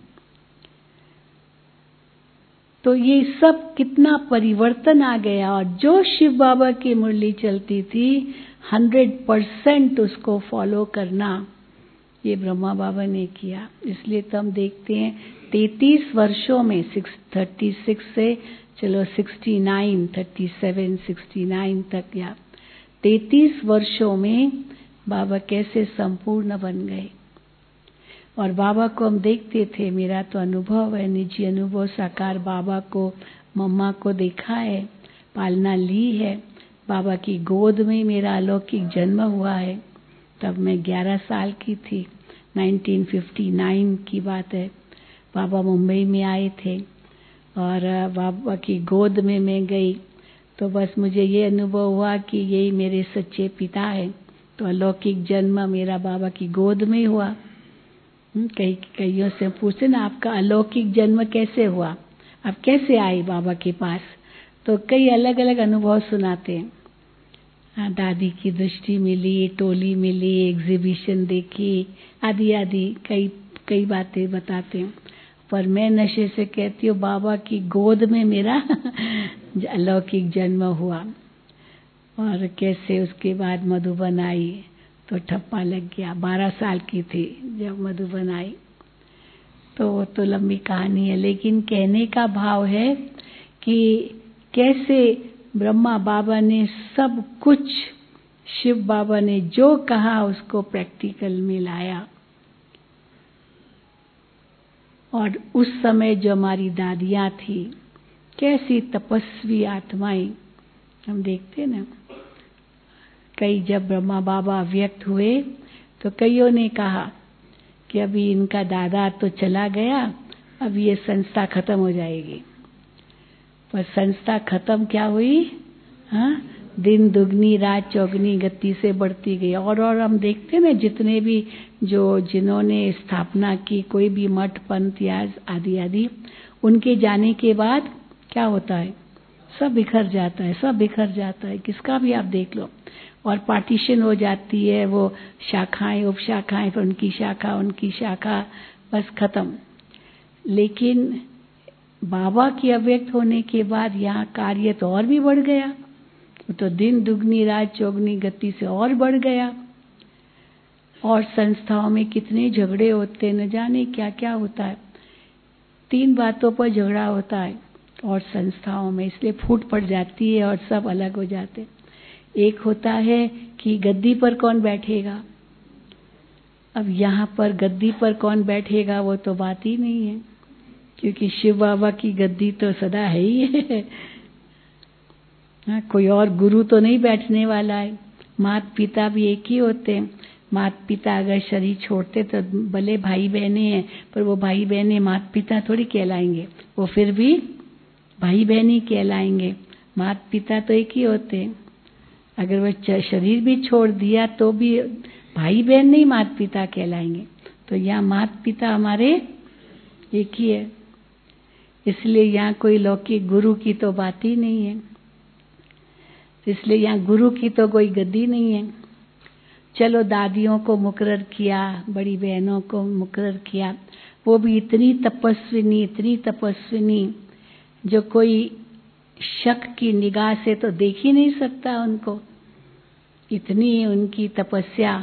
तो ये सब कितना परिवर्तन आ गया। और जो शिव बाबा की मुरली चलती थी हंड्रेड परसेंट उसको फॉलो करना, ये ब्रह्मा बाबा ने किया। इसलिए तो हम देखते हैं तैंतीस वर्षों में सिक्स थर्टी सिक्स से चलो sixty nine thirty seven sixty nine तक, या तैंतीस वर्षों में बाबा कैसे संपूर्ण बन गए। और बाबा को हम देखते थे, मेरा तो अनुभव है, निजी अनुभव, साकार बाबा को मम्मा को देखा है, पालना ली है। बाबा की गोद में मेरा अलौकिक जन्म हुआ है, तब मैं ग्यारह साल की थी, नाइनटीन फिफ्टी नाइन की बात है। बाबा मुंबई में आए थे और बाबा की गोद में मैं गई, तो बस मुझे ये अनुभव हुआ कि यही मेरे सच्चे पिता हैं। तो अलौकिक जन्म मेरा बाबा की गोद में हुआ। कई कईयों से पूछते ना, आपका अलौकिक जन्म कैसे हुआ, आप कैसे आए बाबा के पास, तो कई अलग अलग अनुभव सुनाते हैं। दादी की दृष्टि मिली, टोली मिली, एग्जीबिशन देखी, आदि आदि कई कई बातें बताते हैं। पर मैं नशे से कहती हूँ बाबा की गोद में मेरा अलौकिक जन्म हुआ। और कैसे उसके बाद मधुबन आई तो ठप्पा लग गया। बारह साल की थी जब मधुबन आई। तो वो तो लंबी कहानी है, लेकिन कहने का भाव है कि कैसे ब्रह्मा बाबा ने सब कुछ, शिव बाबा ने जो कहा उसको प्रैक्टिकल में लाया। और उस समय जो हमारी दादियाँ थी, कैसी तपस्वी आत्माएं, हम देखते ना, कई जब ब्रह्मा बाबा व्यक्त हुए तो कईयों ने कहा कि अभी इनका दादा तो चला गया, अब ये संस्था खत्म हो जाएगी। पर संस्था खत्म क्या हुई, हाँ, दिन दुगनी रात चौगनी गति से बढ़ती गई। और और हम देखते ना, जितने भी जो जिन्होंने स्थापना की, कोई भी मठ पंथ या आदि आदि, उनके जाने के बाद क्या होता है, सब बिखर जाता है, सब बिखर जाता है, किसका भी आप देख लो। और पार्टीशन हो जाती है, वो शाखाएं उपशाखाएं, फिर उनकी शाखा उनकी शाखा, बस खत्म। लेकिन बाबा की अव्यक्त होने के बाद यहाँ कार्य तो और भी बढ़ गया, तो दिन दुगनी रात चौगनी गति से और बढ़ गया। और संस्थाओं में कितने झगड़े होते, न जाने क्या क्या होता है। तीन बातों पर झगड़ा होता है और संस्थाओं में, इसलिए फूट पड़ जाती है और सब अलग हो जाते। एक होता है कि गद्दी पर कौन बैठेगा। अब यहाँ पर गद्दी पर कौन बैठेगा वो तो बात ही नहीं है, क्योंकि शिव बाबा की गद्दी तो सदा है ही है। हाँ, कोई और गुरु तो नहीं बैठने वाला है। माता पिता भी एक ही होते हैं। माता पिता अगर शरीर छोड़ते तो भले भाई बहने हैं, पर वो भाई बहने माता पिता थोड़ी कहलाएंगे, वो फिर भी भाई बहन ही कहलाएंगे। माता पिता तो एक ही होते हैं। अगर वो शरीर भी छोड़ दिया तो भी भाई बहन नहीं माता पिता कहलाएंगे। तो यहाँ माता पिता हमारे एक ही है, इसलिए यहाँ कोई लौकिक गुरु की तो बात ही नहीं है। इसलिए यहाँ गुरु की तो कोई गद्दी नहीं है। चलो दादियों को मुकर्रर किया, बड़ी बहनों को मुकर्रर किया, वो भी इतनी तपस्विनी इतनी तपस्विनी जो कोई शक की निगाह से तो देख ही नहीं सकता उनको, इतनी उनकी तपस्या।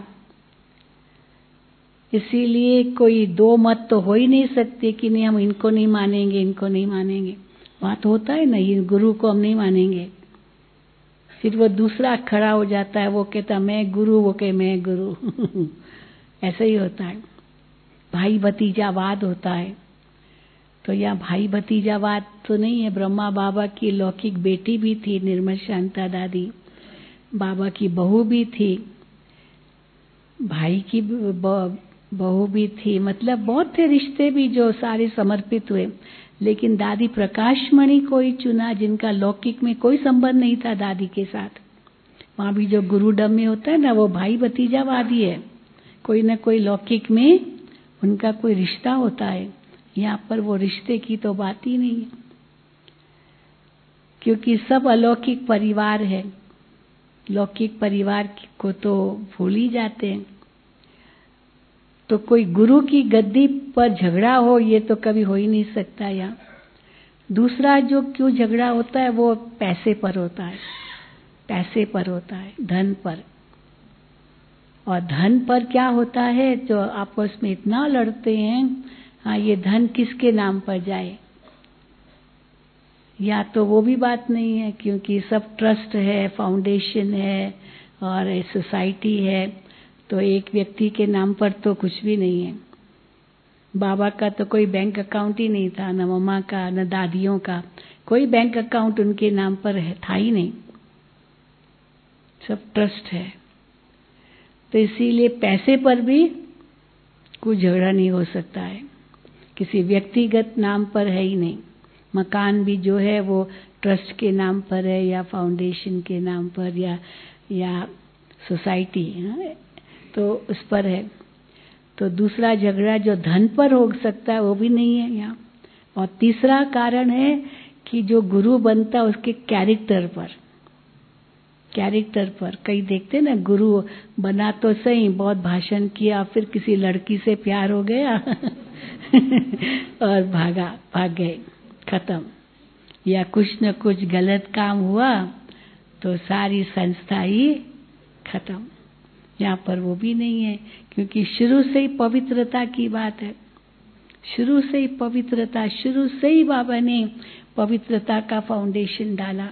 इसीलिए कोई दो मत तो हो ही नहीं सकते कि नहीं हम इनको नहीं मानेंगे इनको नहीं मानेंगे। बात होता है ना, ये गुरु को हम नहीं मानेंगे, फिर वो दूसरा खड़ा हो जाता है, वो कहता मैं गुरु, वो कहे मैं गुरु। ऐसा ही होता है, भाई भतीजावाद होता है। तो यहाँ भाई भतीजावाद तो नहीं है। ब्रह्मा बाबा की लौकिक बेटी भी थी निर्मल शांता दादी, बाबा की बहू भी थी, भाई की बहू भी थी, मतलब बहुत थे रिश्ते भी जो सारे समर्पित हुए। लेकिन दादी प्रकाशमणि को ही चुना जिनका लौकिक में कोई संबंध नहीं था दादी के साथ। वहाँ भी जो गुरुडम में होता है ना, वो भाई भतीजावादी है, कोई ना कोई लौकिक में उनका कोई रिश्ता होता है, यहाँ पर वो रिश्ते की तो बात ही नहीं है, क्योंकि सब अलौकिक परिवार है। लौकिक परिवार को तो भूल ही जाते हैं। तो कोई गुरु की गद्दी पर झगड़ा हो, ये तो कभी हो ही नहीं सकता। यहाँ दूसरा जो क्यों झगड़ा होता है वो पैसे पर होता है, पैसे पर होता है, धन पर। और धन पर क्या होता है, जो आपस में इतना लड़ते हैं, हाँ ये धन किसके नाम पर जाए, या तो वो भी बात नहीं है, क्योंकि सब ट्रस्ट है, फाउंडेशन है और सोसाइटी है, तो एक व्यक्ति के नाम पर तो कुछ भी नहीं है। बाबा का तो कोई बैंक अकाउंट ही नहीं था, न मम्मा का, न दादियों का, कोई बैंक अकाउंट उनके नाम पर है, था ही नहीं, सब ट्रस्ट है। तो इसीलिए पैसे पर भी कोई झगड़ा नहीं हो सकता है, किसी व्यक्तिगत नाम पर है ही नहीं। मकान भी जो है वो ट्रस्ट के नाम पर है, या फाउंडेशन के नाम पर, या या सोसाइटी, तो उस पर है। तो दूसरा झगड़ा जो धन पर हो सकता है वो भी नहीं है यहाँ। और तीसरा कारण है कि जो गुरु बनता है उसके कैरेक्टर पर, कैरेक्टर पर। कई देखते ना, गुरु बना तो सही, बहुत भाषण किया, फिर किसी लड़की से प्यार हो गया और भागा भाग गए, खत्म। या कुछ न कुछ गलत काम हुआ तो सारी संस्था ही खत्म। यहाँ पर वो भी नहीं है, क्योंकि शुरू से ही पवित्रता की बात है, शुरू से ही पवित्रता, शुरू से ही बाबा ने पवित्रता का फाउंडेशन डाला।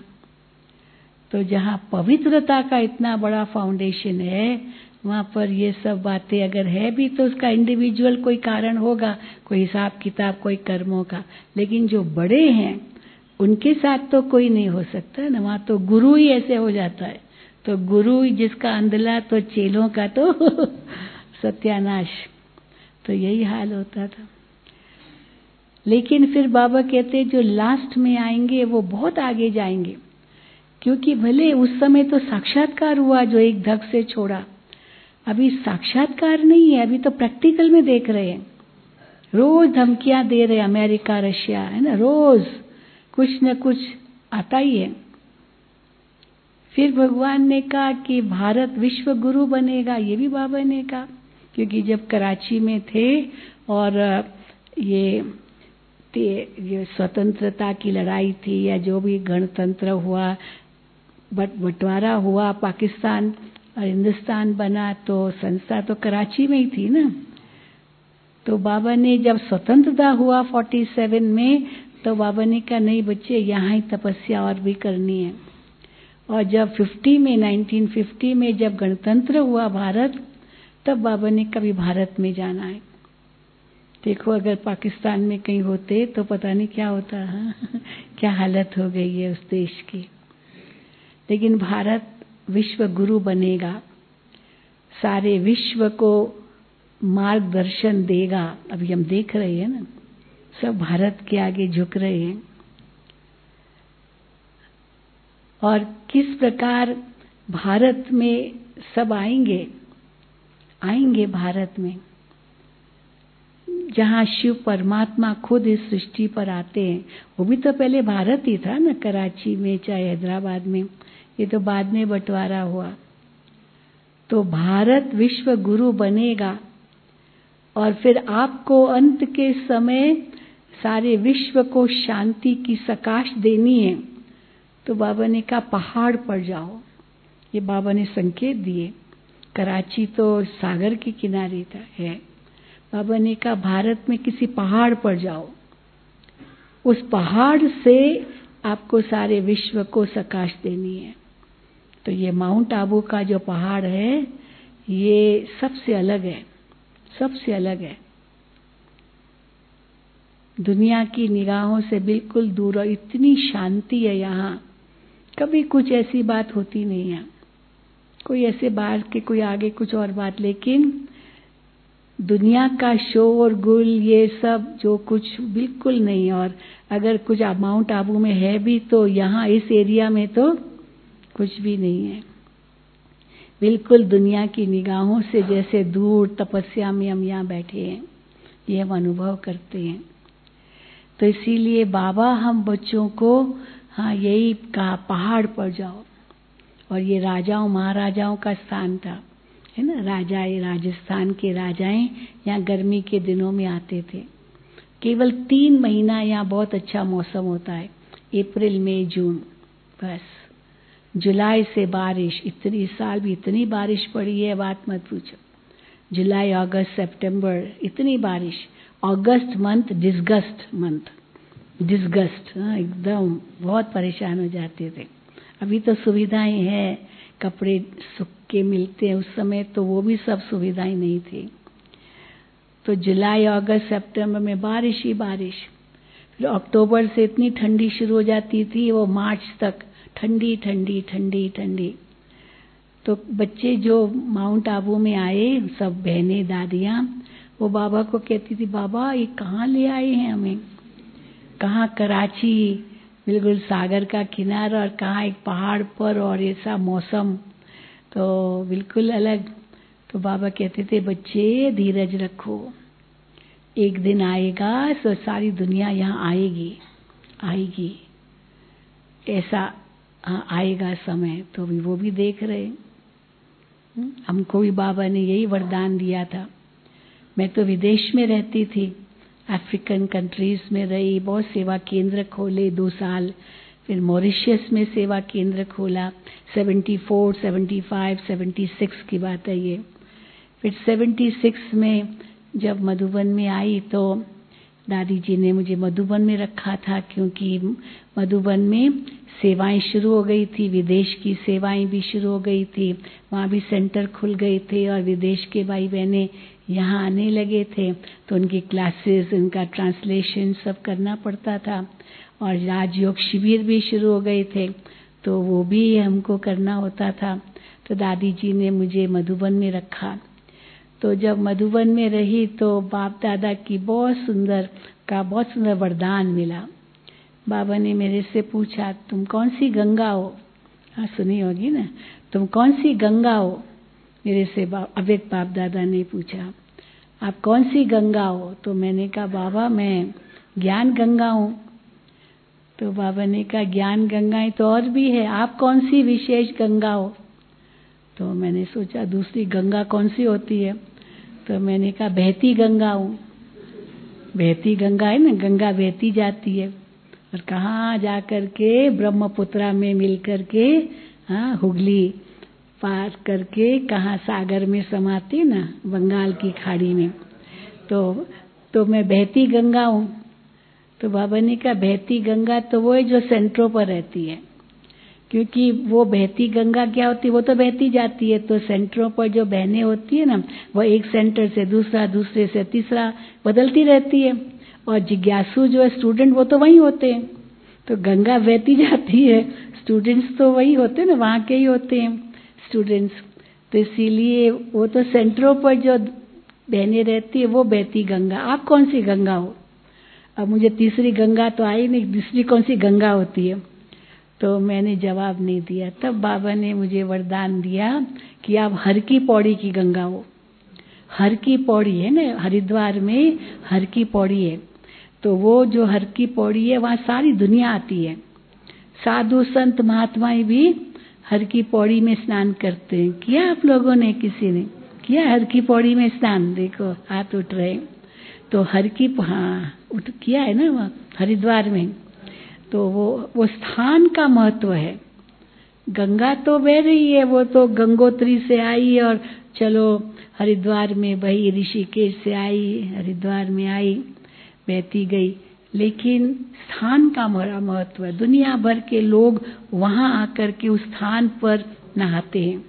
तो जहाँ पवित्रता का इतना बड़ा फाउंडेशन है, वहाँ पर ये सब बातें अगर है भी तो उसका इंडिविजुअल कोई कारण होगा, कोई हिसाब किताब, कोई कर्मों का। लेकिन जो बड़े हैं उनके साथ तो कोई नहीं हो सकता ना, वहाँ तो गुरु ही ऐसे हो जाता है। तो गुरु जिसका अंधला तो चेलों का तो सत्यानाश। तो यही हाल होता था। लेकिन फिर बाबा कहते जो लास्ट में आएंगे वो बहुत आगे जाएंगे, क्योंकि भले उस समय तो साक्षात्कार हुआ जो एक धक से छोड़ा, अभी साक्षात्कार नहीं है, अभी तो प्रैक्टिकल में देख रहे हैं। रोज धमकियां दे रहे अमेरिका, रशिया, है ना, रोज कुछ न कुछ आता ही है। फिर भगवान ने कहा कि भारत विश्व गुरु बनेगा, ये भी बाबा ने कहा, क्योंकि जब कराची में थे और ये ये स्वतंत्रता की लड़ाई थी, या जो भी गणतंत्र हुआ, बट बंटवारा हुआ, पाकिस्तान और हिंदुस्तान बना, तो संस्था तो कराची में ही थी ना। तो बाबा ने जब स्वतंत्रता हुआ सैंतालीस में, तो बाबा ने कहा नहीं बच्चे, यहाँ ही तपस्या और भी करनी है। और जब पचास में, उन्नीस सौ पचास में जब गणतंत्र हुआ भारत, तब बाबा ने कभी भारत में जाना है। देखो अगर पाकिस्तान में कहीं होते तो पता नहीं क्या होता है, क्या हालत हो गई है उस देश की। लेकिन भारत विश्व गुरु बनेगा, सारे विश्व को मार्गदर्शन देगा। अभी हम देख रहे हैं ना, सब भारत के आगे झुक रहे हैं। और किस प्रकार भारत में सब आएंगे, आएंगे भारत में, जहाँ शिव परमात्मा खुद इस सृष्टि पर आते हैं। वो भी तो पहले भारत ही था ना, कराची में चाहे हैदराबाद में, ये तो बाद में बंटवारा हुआ। तो भारत विश्व गुरु बनेगा, और फिर आपको अंत के समय सारे विश्व को शांति की सकाश देनी है। तो बाबा ने कहा पहाड़ पर जाओ, ये बाबा ने संकेत दिए। कराची तो सागर के किनारे था है। बाबा ने कहा भारत में किसी पहाड़ पर जाओ, उस पहाड़ से आपको सारे विश्व को सकाश देनी है। तो ये माउंट आबू का जो पहाड़ है, ये सबसे अलग है, सबसे अलग है, दुनिया की निगाहों से बिल्कुल दूर। और इतनी शांति है यहाँ, कभी कुछ ऐसी बात होती नहीं है, कोई ऐसे बाहर के कोई आगे कुछ और बात। लेकिन दुनिया का शोर गुल ये सब जो कुछ बिल्कुल नहीं। और अगर कुछ माउंट आबू में है भी तो यहाँ इस एरिया में तो कुछ भी नहीं है, बिल्कुल दुनिया की निगाहों से जैसे दूर तपस्या में हम यहाँ बैठे हैं, ये हम अनुभव करते हैं। तो इसीलिए बाबा हम बच्चों को हाँ यही कहा, पहाड़ पर जाओ। और ये राजाओं महाराजाओं का स्थान था, है ना। राजा, राजस्थान के राजाएं यहाँ गर्मी के दिनों में आते थे। केवल तीन महीना यहाँ बहुत अच्छा मौसम होता है, अप्रैल मई जून, बस। जुलाई से बारिश, इतनी साल भी इतनी बारिश पड़ी है बात मत पूछो। जुलाई अगस्त सितंबर इतनी बारिश। August month disgust month, disgust, हाँ एकदम बहुत परेशान हो जाते थे। अभी तो सुविधाएं हैं, कपड़े सूख के मिलते हैं, उस समय तो वो भी सब सुविधाएं नहीं थी। तो जुलाई अगस्त सितंबर में बारिश ही बारिश। फिर अक्टूबर से इतनी ठंडी शुरू हो जाती थी, वो मार्च तक ठंडी ठंडी ठंडी ठंडी। तो बच्चे जो माउंट आबू में आए, सब बहनें दादियाँ, वो बाबा को कहती थी, बाबा ये कहाँ ले आए हैं हमें, कहाँ कराची बिल्कुल सागर का किनारा, और कहाँ एक पहाड़ पर, और ऐसा मौसम तो बिल्कुल अलग। तो बाबा कहते थे, बच्चे धीरज रखो, एक दिन आएगा तो सारी दुनिया यहाँ आएगी आएगी ऐसा आएगा समय। तो भी वो भी देख रहे, हमको भी बाबा ने यही वरदान दिया था। मैं तो विदेश में रहती थी, अफ्रीकन कंट्रीज में रही, बहुत सेवा केंद्र खोले दो साल। फिर मॉरिशस में सेवा केंद्र खोला, seventy four, seventy five, seventy six की बात है ये। फिर सेवेंटी सिक्स में जब मधुबन में आई तो दादी जी ने मुझे मधुबन में रखा था, क्योंकि मधुबन में सेवाएं शुरू हो गई थी, विदेश की सेवाएं भी शुरू हो गई थी, वहाँ भी सेंटर खुल गए थे और विदेश के भाई बहनें यहाँ आने लगे थे। तो उनकी क्लासेस, उनका ट्रांसलेशन सब करना पड़ता था। और राजयोग शिविर भी शुरू हो गए थे, तो वो भी हमको करना होता था। तो दादी जी ने मुझे मधुबन में रखा। तो जब मधुबन में रही तो बाप दादा की बहुत सुंदर का बहुत सुंदर वरदान मिला। बाबा ने मेरे से पूछा, तुम कौन सी गंगा हो? हाँ सुनी होगी ना, तुम कौन सी गंगा हो? मेरे से अव्यक्त बाप दादा ने पूछा, आप कौन सी गंगा हो? तो मैंने कहा, बाबा मैं ज्ञान गंगा हूँ। तो बाबा ने कहा, ज्ञान गंगाएं तो और भी है, आप कौन सी विशेष गंगा हो? तो मैंने सोचा दूसरी गंगा कौन सी होती है, तो मैंने कहा बहती गंगा हूँ। बहती गंगा है ना, गंगा बहती जाती है और कहाँ जा कर के ब्रह्मपुत्रा में मिल कर के, हाँ हुगली पार करके कहाँ सागर में समाती ना, बंगाल की खाड़ी में। तो तो मैं बहती गंगा हूँ। तो बाबा ने कहा बहती गंगा तो वो है जो सेंटरों पर रहती है, क्योंकि वो बहती गंगा क्या होती है, वो तो बहती जाती है। तो सेंटरों पर जो बहनें होती है ना, वो एक सेंटर से दूसरा, दूसरे से तीसरा बदलती रहती है। और जिज्ञासु जो है स्टूडेंट, वो तो वही होते हैं। तो गंगा बहती जाती है, स्टूडेंट्स तो वही होते हैं ना, वहाँ के ही होते हैं स्टूडेंट्स। तो इसीलिए वो तो सेंटरों पर जो बहनें रहती है वो बहती गंगा। आप कौन सी गंगा हो? अब मुझे तीसरी गंगा तो आई नहीं, दूसरी कौन सी गंगा होती है? तो मैंने जवाब नहीं दिया। तब बाबा ने मुझे वरदान दिया कि आप हर की पौड़ी की गंगा हो। हर की पौड़ी है ना, हरिद्वार में हर की पौड़ी है। तो वो जो हर की पौड़ी है, वहाँ सारी दुनिया आती है। साधु संत महात्माएं भी हर की पौड़ी में स्नान करते हैं। किया आप लोगों ने, किसी ने किया हर की पौड़ी में स्नान? देखो हाथ उठ रहे। तो हर की, हाँ उठ किया है ना वहाँ हरिद्वार में। तो वो वो स्थान का महत्व है। गंगा तो बह रही है, वो तो गंगोत्री से आई और चलो हरिद्वार में बही, ऋषिकेश से आई हरिद्वार में आई, बहती गई। लेकिन स्थान का बड़ा महत्व है। दुनिया भर के लोग वहां आकर के उस स्थान पर नहाते हैं।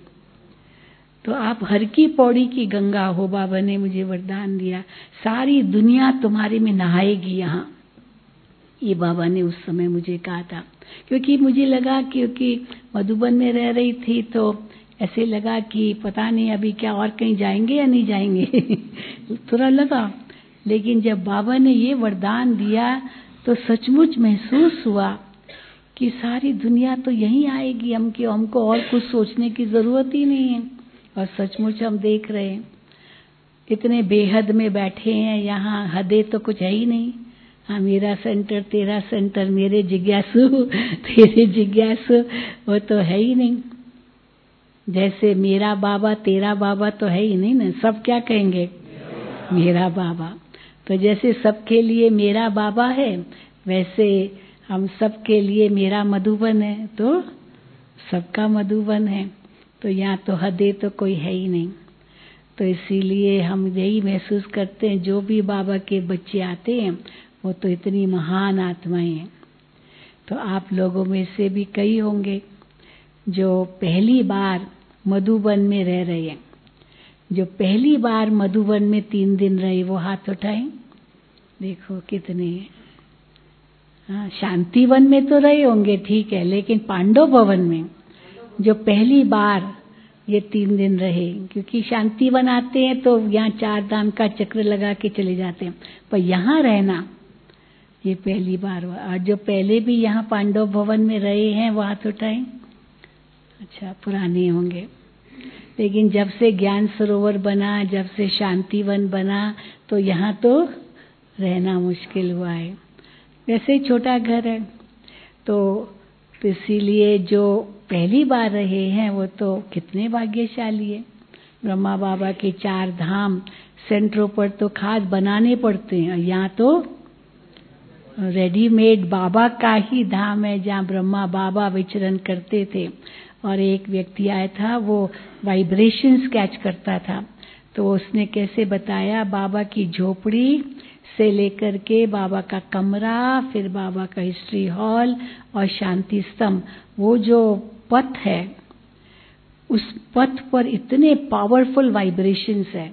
तो आप हर की पौड़ी की गंगा हो, बाबा ने मुझे वरदान दिया। सारी दुनिया तुम्हारे में नहाएगी यहाँ, ये बाबा ने उस समय मुझे कहा था। क्योंकि मुझे लगा, क्योंकि मधुबन में रह रही थी तो ऐसे लगा कि पता नहीं अभी क्या और कहीं जाएंगे या नहीं जाएंगे थोड़ा लगा। लेकिन जब बाबा ने ये वरदान दिया तो सचमुच महसूस हुआ कि सारी दुनिया तो यहीं आएगी, हम कि हमको और कुछ सोचने की जरूरत ही नहीं है। और सचमुच हम देख रहे हैं, इतने बेहद में बैठे हैं यहाँ, हदें तो कुछ है ही नहीं। हाँ, मेरा सेंटर तेरा सेंटर, मेरे जिज्ञासु तेरे जिज्ञासु, वो तो है ही नहीं। जैसे मेरा बाबा तेरा बाबा तो है ही नहीं ना, सब क्या कहेंगे? मेरा बाबा। तो जैसे सबके लिए मेरा बाबा है, वैसे हम सबके लिए मेरा मधुबन है, तो सबका मधुबन है। तो यहाँ तो हदे तो कोई है ही नहीं। तो इसीलिए हम यही महसूस करते हैं, जो भी बाबा के बच्चे आते हैं वो तो इतनी महान आत्माएं हैं। तो आप लोगों में से भी कई होंगे जो पहली बार मधुबन में रह रहे हैं। जो पहली बार मधुबन में तीन दिन रहे वो हाथ उठाएं। देखो कितने हैं। हाँ, शांतिवन में तो रहे होंगे, ठीक है, लेकिन पांडव भवन में जो पहली बार ये तीन दिन रहे, क्योंकि शांतिवन आते हैं तो यहाँ चार धाम का चक्र लगा के चले जाते हैं, पर यहाँ रहना ये पहली बार हुआ। और जो पहले भी यहाँ पांडव भवन में रहे हैं वो हाथ उठाएं। अच्छा, पुराने होंगे, लेकिन जब से ज्ञान सरोवर बना, जब से शांतिवन बना, तो यहाँ तो रहना मुश्किल हुआ है। वैसे ही छोटा घर है, तो इसीलिए जो पहली बार रहे हैं वो तो कितने भाग्यशाली है। ब्रह्मा बाबा के चार धाम सेंटरों पर तो खास बनाने पड़ते हैं, यहाँ तो रेडीमेड बाबा का ही धाम है, जहाँ ब्रह्मा बाबा विचरण करते थे। और एक व्यक्ति आया था, वो वाइब्रेशंस कैच करता था, तो उसने कैसे बताया, बाबा की झोपड़ी से लेकर के बाबा का कमरा, फिर बाबा का हिस्ट्री हॉल और शांति स्तंभ, वो जो पथ है उस पथ पर इतने पावरफुल वाइब्रेशंस है।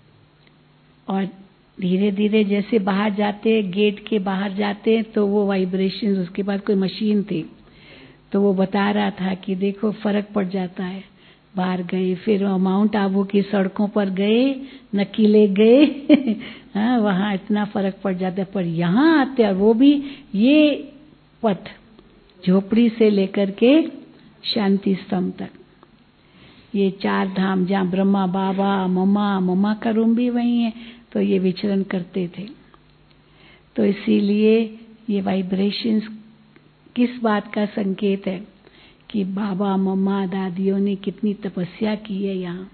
और धीरे धीरे जैसे बाहर जाते हैं, गेट के बाहर जाते हैं, तो वो वाइब्रेशंस, उसके बाद कोई मशीन थी तो वो बता रहा था कि देखो फर्क पड़ जाता है। बाहर गए, फिर माउंट आबू की सड़कों पर गए, नकीले गए हाँ, वहाँ इतना फर्क पड़ जाता है। पर यहाँ आते हैं, वो भी ये पथ झोपड़ी से लेकर के शांति स्तंभ तक, ये चार धाम, जहाँ ब्रह्मा बाबा, मम्मा मम्मा का रूम भी वही है, तो ये विचरण करते थे। तो इसीलिए ये वाइब्रेशंस किस बात का संकेत है कि बाबा मम्मा दादियों ने कितनी तपस्या की है यहाँ,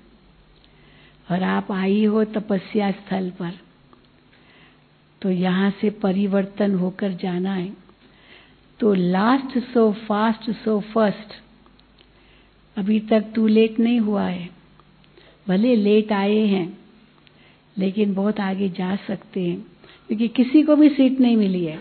और आप आई हो तपस्या स्थल पर, तो यहाँ से परिवर्तन होकर जाना है। तो last so fast so first, अभी तक टू लेट नहीं हुआ है, भले लेट आए हैं लेकिन बहुत आगे जा सकते हैं, क्योंकि किसी को भी सीट नहीं मिली है।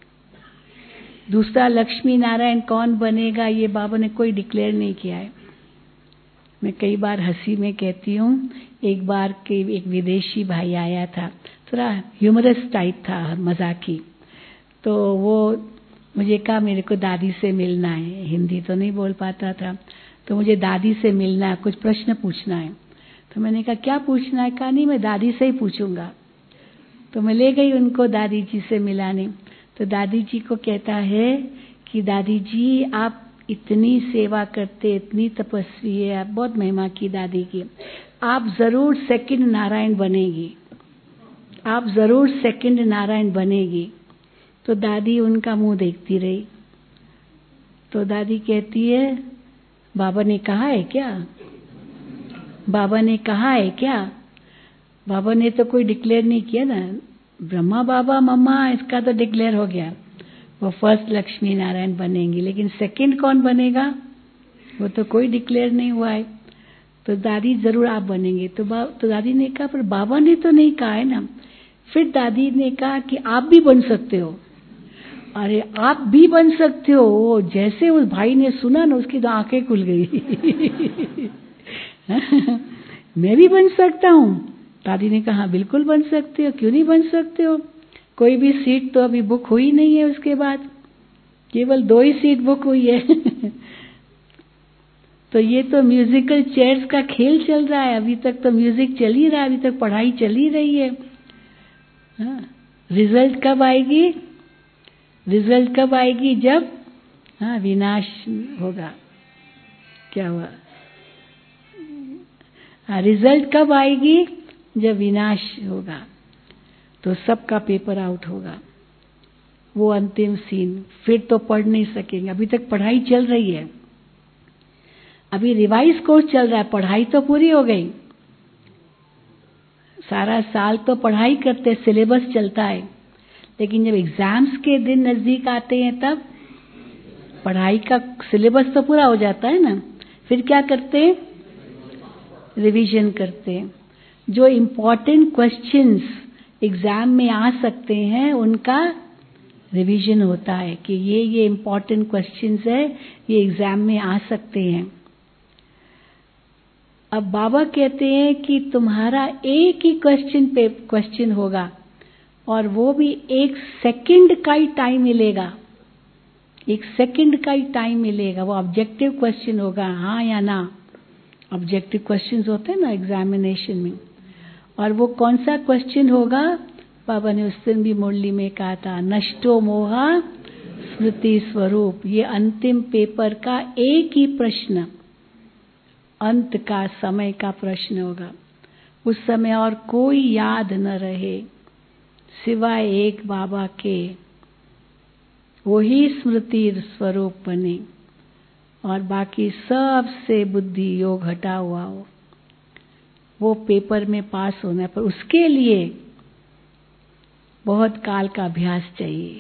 दूसरा लक्ष्मी नारायण कौन बनेगा ये बाबा ने कोई डिक्लेयर नहीं किया है। मैं कई बार हंसी में कहती हूँ, एक बार के एक विदेशी भाई आया था, थोड़ा ह्यूमरस टाइप था, मजाकी, तो वो मुझे कहा मेरे को दादी से मिलना है। हिंदी तो नहीं बोल पाता था, तो मुझे दादी से मिलना है, कुछ प्रश्न पूछना है। तो मैंने कहा क्या पूछना है? कहा नहीं, मैं दादी से ही पूछूंगा। तो मैं ले गई उनको दादी जी से मिलाने। तो दादी जी को कहता है कि दादी जी आप इतनी सेवा करते, इतनी तपस्वी है, आप बहुत महिमा की दादी की, आप जरूर सेकंड नारायण बनेगी, आप जरूर सेकंड नारायण बनेगी। तो दादी उनका मुंह देखती रही। तो दादी कहती है बाबा ने कहा है क्या? बाबा ने कहा है क्या? बाबा ने तो कोई डिक्लेयर नहीं किया ना। ब्रह्मा बाबा मम्मा इसका तो डिक्लेयर हो गया, वो फर्स्ट लक्ष्मी नारायण बनेंगी, लेकिन सेकंड कौन बनेगा वो तो कोई डिक्लेयर नहीं हुआ है। तो दादी जरूर आप बनेंगे। तो तो दादी ने कहा पर बाबा ने तो नहीं कहा है ना। फिर दादी ने कहा कि आप भी बन सकते हो। अरे आप भी बन सकते हो, जैसे उस भाई ने सुना ना उसकी तो आंखें खुल गई मैं भी बन सकता हूँ। दादी ने कहा बिल्कुल बन सकते हो, क्यों नहीं बन सकते हो। कोई भी सीट तो अभी बुक हुई नहीं है, उसके बाद केवल दो ही सीट बुक हुई है तो ये तो म्यूजिकल चेयर्स का खेल चल रहा है, अभी तक तो म्यूजिक चल ही रहा है, अभी तक पढ़ाई चल ही रही है। हाँ, रिजल्ट कब आएगी? रिजल्ट कब आएगी? जब हाँ विनाश होगा। क्या हुआ? हाँ, रिजल्ट कब आएगी? जब विनाश होगा, तो सबका पेपर आउट होगा। वो अंतिम सीन, फिर तो पढ़ नहीं सकेंगे। अभी तक पढ़ाई चल रही है, अभी रिवाइज कोर्स चल रहा है, पढ़ाई तो पूरी हो गई। सारा साल तो पढ़ाई करते, सिलेबस चलता है, लेकिन जब एग्जाम्स के दिन नजदीक आते हैं तब पढ़ाई का सिलेबस तो पूरा हो जाता है ना, फिर क्या करते हैं, रिवीजन करते हैं। जो इम्पोर्टेंट क्वेश्चंस एग्जाम में आ सकते हैं उनका रिवीजन होता है कि ये ये इम्पोर्टेंट क्वेश्चंस है, ये एग्जाम में आ सकते हैं। अब बाबा कहते हैं कि तुम्हारा एक ही क्वेश्चन पे क्वेश्चन होगा और वो भी एक सेकंड का ही टाइम मिलेगा, एक सेकंड का ही टाइम मिलेगा। वो ऑब्जेक्टिव क्वेश्चन होगा, हाँ या ना। ऑब्जेक्टिव क्वेश्चंस होते हैं ना एग्जामिनेशन में। और वो कौन सा क्वेश्चन होगा, बाबा ने उस दिन भी मुरली में कहा था, नष्टो मोहा स्मृति स्वरूप। ये अंतिम पेपर का एक ही प्रश्न, अंत का समय का प्रश्न होगा। उस समय और कोई याद न रहे सिवाय एक बाबा के, वही स्मृति स्वरूप बने और बाकी सब से बुद्धि योग हटा हुआ हो। वो पेपर में पास होना है, पर उसके लिए बहुत काल का अभ्यास चाहिए।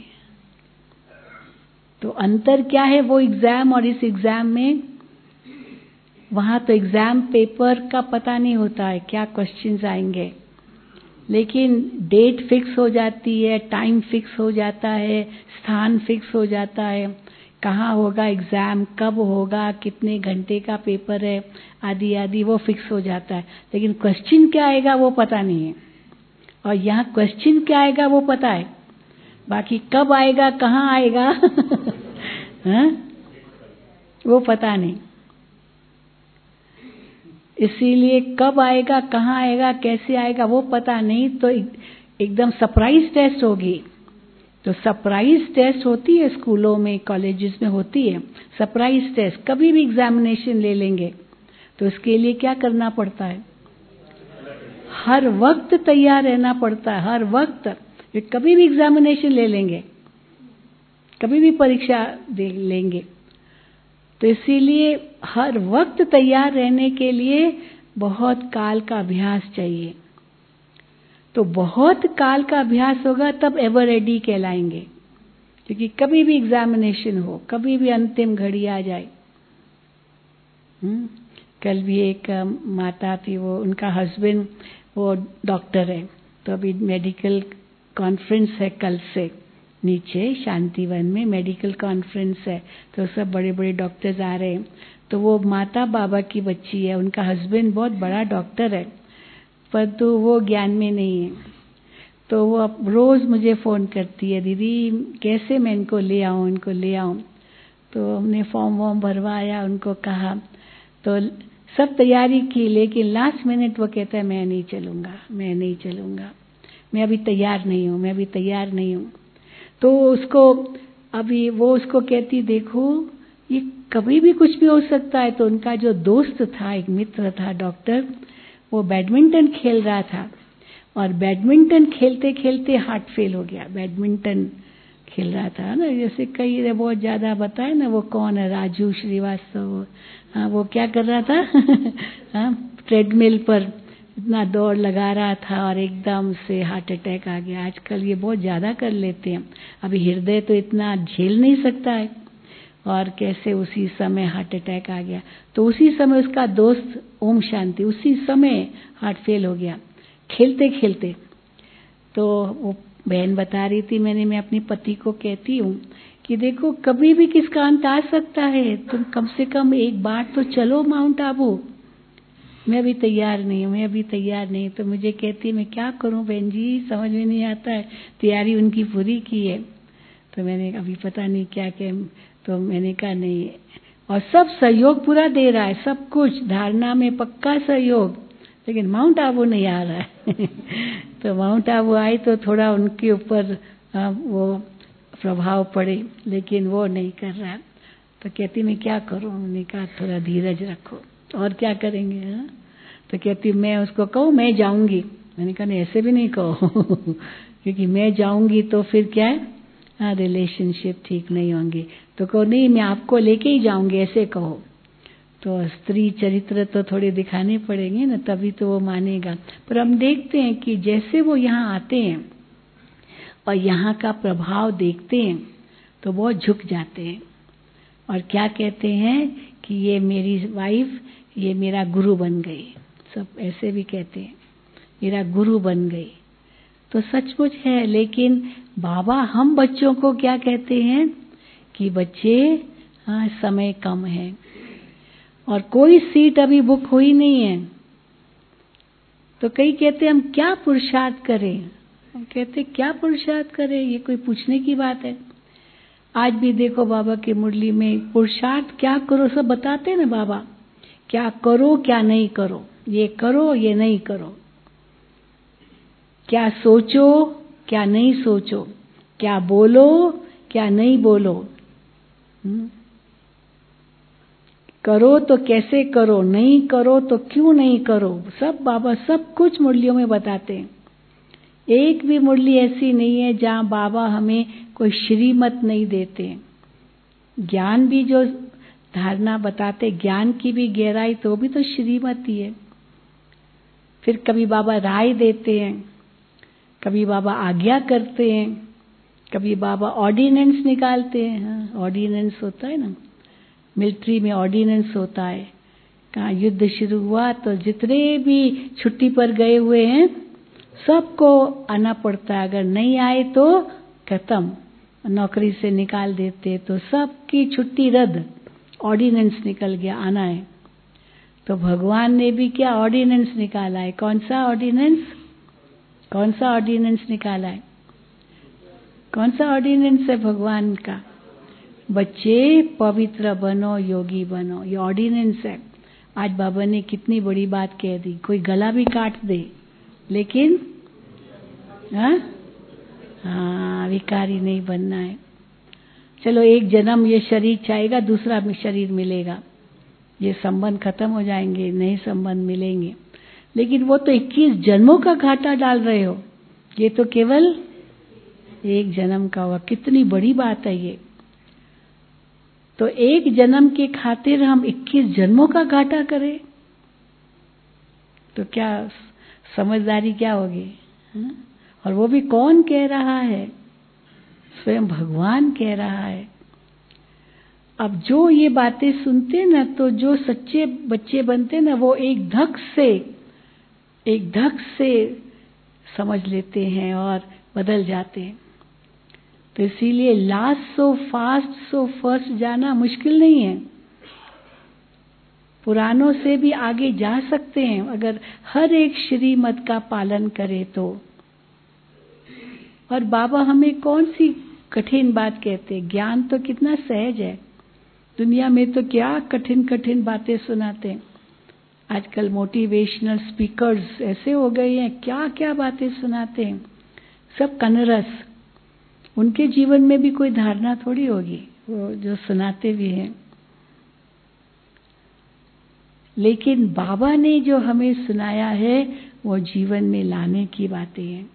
तो अंतर क्या है वो एग्जाम और इस एग्जाम में? वहां तो एग्जाम पेपर का पता नहीं होता है क्या क्वेश्चंस आएंगे, लेकिन डेट फिक्स हो जाती है, टाइम फिक्स हो जाता है, स्थान फिक्स हो जाता है, कहाँ होगा एग्जाम, कब होगा, कितने घंटे का पेपर है, आदि आदि वो फिक्स हो जाता है। लेकिन क्वेश्चन क्या आएगा वो पता नहीं है, और यहाँ क्वेश्चन क्या आएगा वो पता है, बाकी कब आएगा, कहाँ आएगा हाँ? वो पता नहीं। इसीलिए कब आएगा, कहाँ आएगा, कैसे आएगा वो पता नहीं, तो एकदम सरप्राइज टेस्ट होगी। तो सरप्राइज टेस्ट होती है स्कूलों में, कॉलेजेस में होती है सरप्राइज टेस्ट। कभी भी एग्जामिनेशन ले लेंगे तो इसके लिए क्या करना पड़ता है, हर वक्त तैयार रहना पड़ता है, हर वक्त। कभी भी एग्जामिनेशन ले लेंगे, कभी भी परीक्षा दे लेंगे, तो इसीलिए हर वक्त तैयार रहने के लिए बहुत काल का अभ्यास चाहिए। तो बहुत काल का अभ्यास होगा तब एवर रेडी कहलाएंगे, क्योंकि कभी भी एग्जामिनेशन हो, कभी भी अंतिम घड़ी आ जाए। हुँ? कल भी एक माता थी, वो उनका हस्बैंड वो डॉक्टर है, तो अभी मेडिकल कॉन्फ्रेंस है कल से, नीचे शांतिवन में मेडिकल कॉन्फ्रेंस है, तो सब बड़े बड़े डॉक्टर्स आ रहे हैं। तो वो माता बाबा की बच्ची है, उनका हस्बैंड बहुत बड़ा डॉक्टर है, पर तो वो ज्ञान में नहीं है। तो वो अब रोज मुझे फोन करती है, दीदी कैसे मैं इनको ले आऊं, इनको ले आऊं। तो हमने फॉर्म वॉर्म भरवाया, उनको कहा, तो सब तैयारी की, लेकिन लास्ट मिनट वो कहता है मैं नहीं चलूंगा, मैं नहीं चलूंगा, मैं अभी तैयार नहीं हूं, मैं अभी तैयार नहीं हूं। तो उसको अभी वो उसको कहती, देखो ये कभी भी कुछ भी हो सकता है। तो उनका जो दोस्त था, एक मित्र था डॉक्टर, वो बैडमिंटन खेल रहा था, और बैडमिंटन खेलते खेलते हार्ट फेल हो गया। बैडमिंटन खेल रहा था ना, जैसे कई ने बहुत ज्यादा बताए ना, वो कौन है, राजू श्रीवास्तव, हाँ वो क्या कर रहा था हाँ ट्रेडमिल पर इतना दौड़ लगा रहा था और एकदम से हार्ट अटैक आ गया। आजकल ये बहुत ज्यादा कर लेते हैं, अभी हृदय तो इतना झेल नहीं सकता है, और कैसे उसी समय हार्ट अटैक आ गया। तो उसी समय उसका दोस्त ओम शांति उसी समय हार्ट फेल हो गया खेलते खेलते। तो वो बहन बता रही थी, मैंने मैं अपने पति को कहती हूँ कि देखो कभी भी किसका अंत आ सकता है, तुम कम से कम एक बार तो चलो माउंट आबू। मैं अभी तैयार नहीं हूँ, मैं अभी तैयार नहीं। तो मुझे कहती मैं क्या करूँ बहन जी, समझ में नहीं आता है। तैयारी उनकी पूरी की है, तो मैंने अभी पता नहीं क्या कह, तो मैंने कहा नहीं, और सब सहयोग पूरा दे रहा है, सब कुछ धारणा में पक्का सहयोग, लेकिन माउंट आबू नहीं आ रहा है तो माउंट आबू आई तो थोड़ा उनके ऊपर वो प्रभाव पड़े, लेकिन वो नहीं कर रहा है। तो कहती मैं क्या करूं, मैंने कहा थोड़ा धीरज रखो, और क्या करेंगे हा? तो कहती मैं उसको कहूँ मैं जाऊंगी। मैंने कहा नहीं ऐसे भी नहीं कहो क्योंकि मैं जाऊंगी तो फिर क्या है, हाँ रिलेशनशिप ठीक नहीं होंगे तो कहो नहीं मैं आपको लेके ही जाऊंगी, ऐसे कहो। तो स्त्री चरित्र तो थोड़े दिखाने पड़ेंगे ना, तभी तो वो मानेगा। पर हम देखते हैं कि जैसे वो यहाँ आते हैं और यहाँ का प्रभाव देखते हैं तो बहुत झुक जाते हैं और क्या कहते हैं कि ये मेरी वाइफ, ये मेरा गुरु बन गई। सब ऐसे भी कहते हैं, मेरा गुरु बन गई। तो सचमुच है, लेकिन बाबा हम बच्चों को क्या कहते हैं कि बच्चे हाँ समय कम है और कोई सीट अभी बुक हुई नहीं है। तो कई कहते हैं हम क्या पुरुषार्थ करें, हम कहते क्या पुरुषार्थ करें, ये कोई पूछने की बात है। आज भी देखो बाबा की मुरली में पुरुषार्थ क्या करो सब बताते हैं ना बाबा, क्या करो क्या नहीं करो, ये करो ये नहीं करो, क्या सोचो क्या नहीं सोचो, क्या बोलो क्या नहीं बोलो, हुँ? करो तो कैसे करो, नहीं करो तो क्यों नहीं करो, सब बाबा सब कुछ मुरलियों में बताते हैं। एक भी मुरली ऐसी नहीं है जहाँ बाबा हमें कोई श्रीमत नहीं देते। ज्ञान भी जो धारणा बताते, ज्ञान की भी गहराई तो भी तो श्रीमत ही है। फिर कभी बाबा राय देते हैं, कभी बाबा आज्ञा करते हैं, कभी बाबा ऑर्डिनेंस निकालते हैं। हाँ ऑर्डिनेंस होता है ना, मिलिट्री में ऑर्डिनेंस होता है। कहाँ युद्ध शुरू हुआ तो जितने भी छुट्टी पर गए हुए हैं सबको आना पड़ता है, अगर नहीं आए तो खत्म, नौकरी से निकाल देते, तो सबकी छुट्टी रद्द, ऑर्डिनेंस निकल गया, आना है। तो भगवान ने भी क्या ऑर्डिनेंस निकाला है, कौन सा ऑर्डिनेंस, कौन सा ऑर्डिनेंस निकाला है, कौन सा ऑर्डिनेंस है भगवान का, बच्चे पवित्र बनो योगी बनो, ये ऑर्डिनेंस है। आज बाबा ने कितनी बड़ी बात कह दी, कोई गला भी काट दे लेकिन हाँ हाँ विकारी नहीं बनना है। चलो एक जन्म ये शरीर चाहेगा, दूसरा शरीर मिलेगा, ये संबंध खत्म हो जाएंगे, नए संबंध मिलेंगे, लेकिन वो तो इक्कीस जन्मों का घाटा डाल रहे हो, ये तो केवल एक जन्म का हुआ। कितनी बड़ी बात है ये। तो एक जन्म के खातिर हम इक्कीस जन्मों का घाटा करें तो क्या समझदारी क्या होगी, हा? और वो भी कौन कह रहा है, स्वयं भगवान कह रहा है। अब जो ये बातें सुनते ना, तो जो सच्चे बच्चे बनते ना, वो एक धक से एक धक से समझ लेते हैं और बदल जाते हैं। तो इसीलिए last so fast so first जाना मुश्किल नहीं है, पुरानों से भी आगे जा सकते हैं अगर हर एक श्रीमत का पालन करे तो। और बाबा हमें कौन सी कठिन बात कहते हैं, ज्ञान तो कितना सहज है। दुनिया में तो क्या कठिन कठिन बातें सुनाते हैं। आजकल मोटिवेशनल स्पीकर्स ऐसे हो गए हैं, क्या क्या बातें सुनाते हैं, सब कनरस। उनके जीवन में भी कोई धारणा थोड़ी होगी, वो जो सुनाते भी हैं। लेकिन बाबा ने जो हमें सुनाया है वो जीवन में लाने की बातें हैं।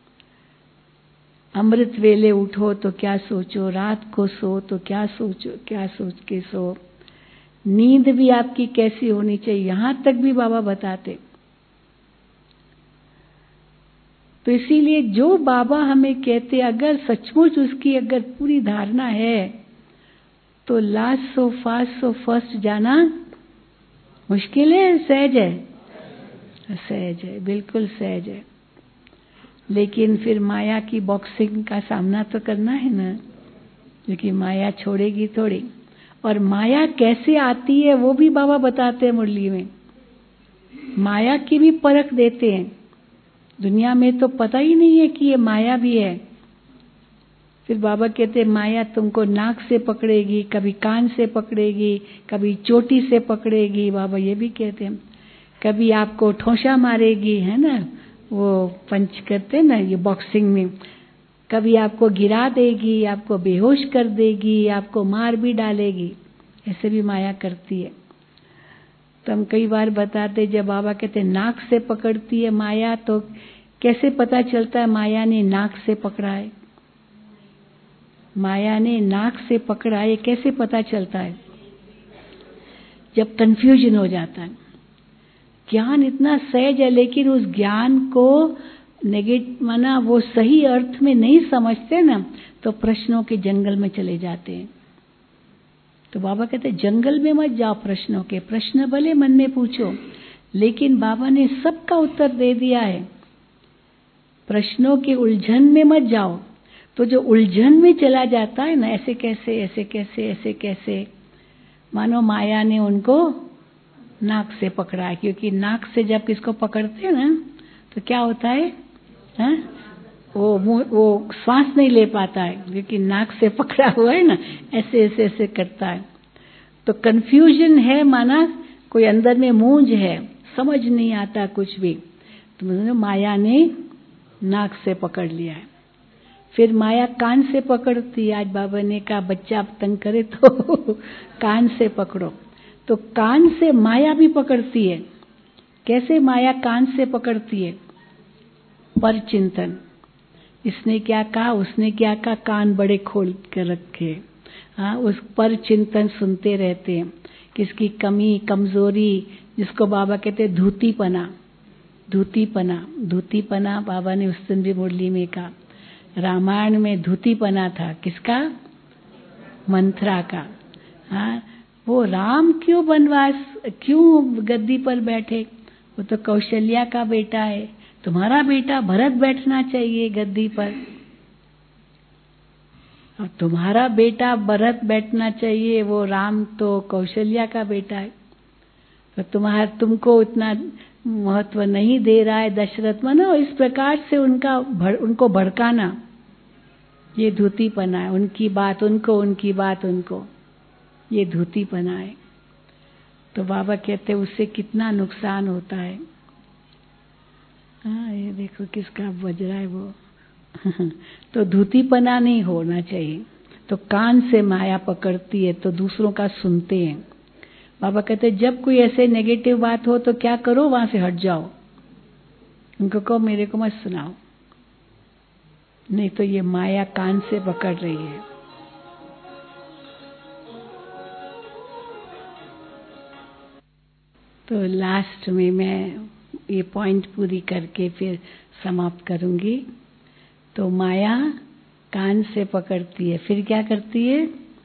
अमृत वेले उठो तो क्या सोचो, रात को सो तो क्या सोचो, क्या सोच के सो, नींद भी आपकी कैसी होनी चाहिए, यहां तक भी बाबा बताते। तो इसीलिए जो बाबा हमें कहते, अगर सचमुच उसकी अगर पूरी धारणा है तो last so fast so first जाना मुश्किल है, सहज है, सहज है, बिल्कुल सहज है। लेकिन फिर माया की बॉक्सिंग का सामना तो करना है ना, क्योंकि माया छोड़ेगी थोड़ी। और माया कैसे आती है वो भी बाबा बताते हैं मुरली में, माया की भी परख देते हैं। दुनिया में तो पता ही नहीं है कि ये माया भी है। फिर बाबा कहते हैं माया तुमको नाक से पकड़ेगी, कभी कान से पकड़ेगी, कभी चोटी से पकड़ेगी, बाबा ये भी कहते हैं। कभी आपको ठोसा मारेगी, है ना, वो पंच करते हैं ना ये बॉक्सिंग में, कभी आपको गिरा देगी, आपको बेहोश कर देगी, आपको मार भी डालेगी, ऐसे भी माया करती है। तो हम कई बार बताते, जब बाबा कहते नाक से पकड़ती है माया, तो कैसे पता चलता है माया ने नाक से पकड़ा है? माया ने नाक से पकड़ा, ये कैसे पता चलता है? जब कंफ्यूजन हो जाता है। ज्ञान इतना सहज है, लेकिन उस ज्ञान को नेगेटिव माना वो सही अर्थ में नहीं समझते ना, तो प्रश्नों के जंगल में चले जाते हैं। तो बाबा कहते हैं जंगल में मत जाओ प्रश्नों के, प्रश्न भले मन में पूछो, लेकिन बाबा ने सबका उत्तर दे दिया है। प्रश्नों के उलझन में मत जाओ। तो जो उलझन में चला जाता है ना, ऐसे कैसे ऐसे कैसे ऐसे कैसे, मानो माया ने उनको नाक से पकड़ा है। क्योंकि नाक से जब किसको पकड़ते हैं ना, तो क्या होता है, है? वो वो श्वास नहीं ले पाता है, क्योंकि नाक से पकड़ा हुआ है ना, ऐसे ऐसे ऐसे करता है। तो कंफ्यूजन है, माना कोई अंदर में मूंझ है, समझ नहीं आता कुछ भी, तो माया ने नाक से पकड़ लिया है। फिर माया कान से पकड़ती है। आज बाबा ने कहा बच्चा तंग करे तो कान से पकड़ो, तो कान से माया भी पकड़ती है। कैसे माया कान से पकड़ती है? पर चिंतन। इसने क्या कहा, उसने क्या कहा, कान बड़े खोल कर रखे। हाँ, उस पर चिंतन सुनते रहते हैं, किसकी कमी कमजोरी, जिसको बाबा कहते हैं धूतीपना। धूतीपना धूतीपना बाबा ने उस दिन भी मुरली में कहा, रामायण में धूतीपना था किसका? मंथरा का। हाँ, वो राम क्यों वनवास, क्यों गद्दी पर बैठे? वो तो कौशल्या का बेटा है। तुम्हारा बेटा भरत बैठना चाहिए गद्दी पर, और तुम्हारा बेटा भरत बैठना चाहिए, वो राम तो कौशल्या का बेटा है। तो तुम्हारा तुमको उतना महत्व नहीं दे रहा है दशरथ। मानो इस प्रकार से उनका भड़, उनको भड़काना, ये धूतीपना है। उनकी बात उनको, उनकी बात उनको, ये धूतीपना है। तो बाबा कहते हैं उससे कितना नुकसान होता है। हाँ, ये देखो किसका बज रहा है वो तो धूतीपना नहीं होना चाहिए। तो कान से माया पकड़ती है, तो दूसरों का सुनते हैं। बाबा कहते हैं जब कोई ऐसे नेगेटिव बात हो तो क्या करो, वहां से हट जाओ, उनको कहो मेरे को मत सुनाओ, नहीं तो ये माया कान से पकड़ रही है। तो लास्ट में मैं ये पॉइंट पूरी करके फिर समाप्त करूंगी। तो माया कान से पकड़ती है, फिर क्या करती है?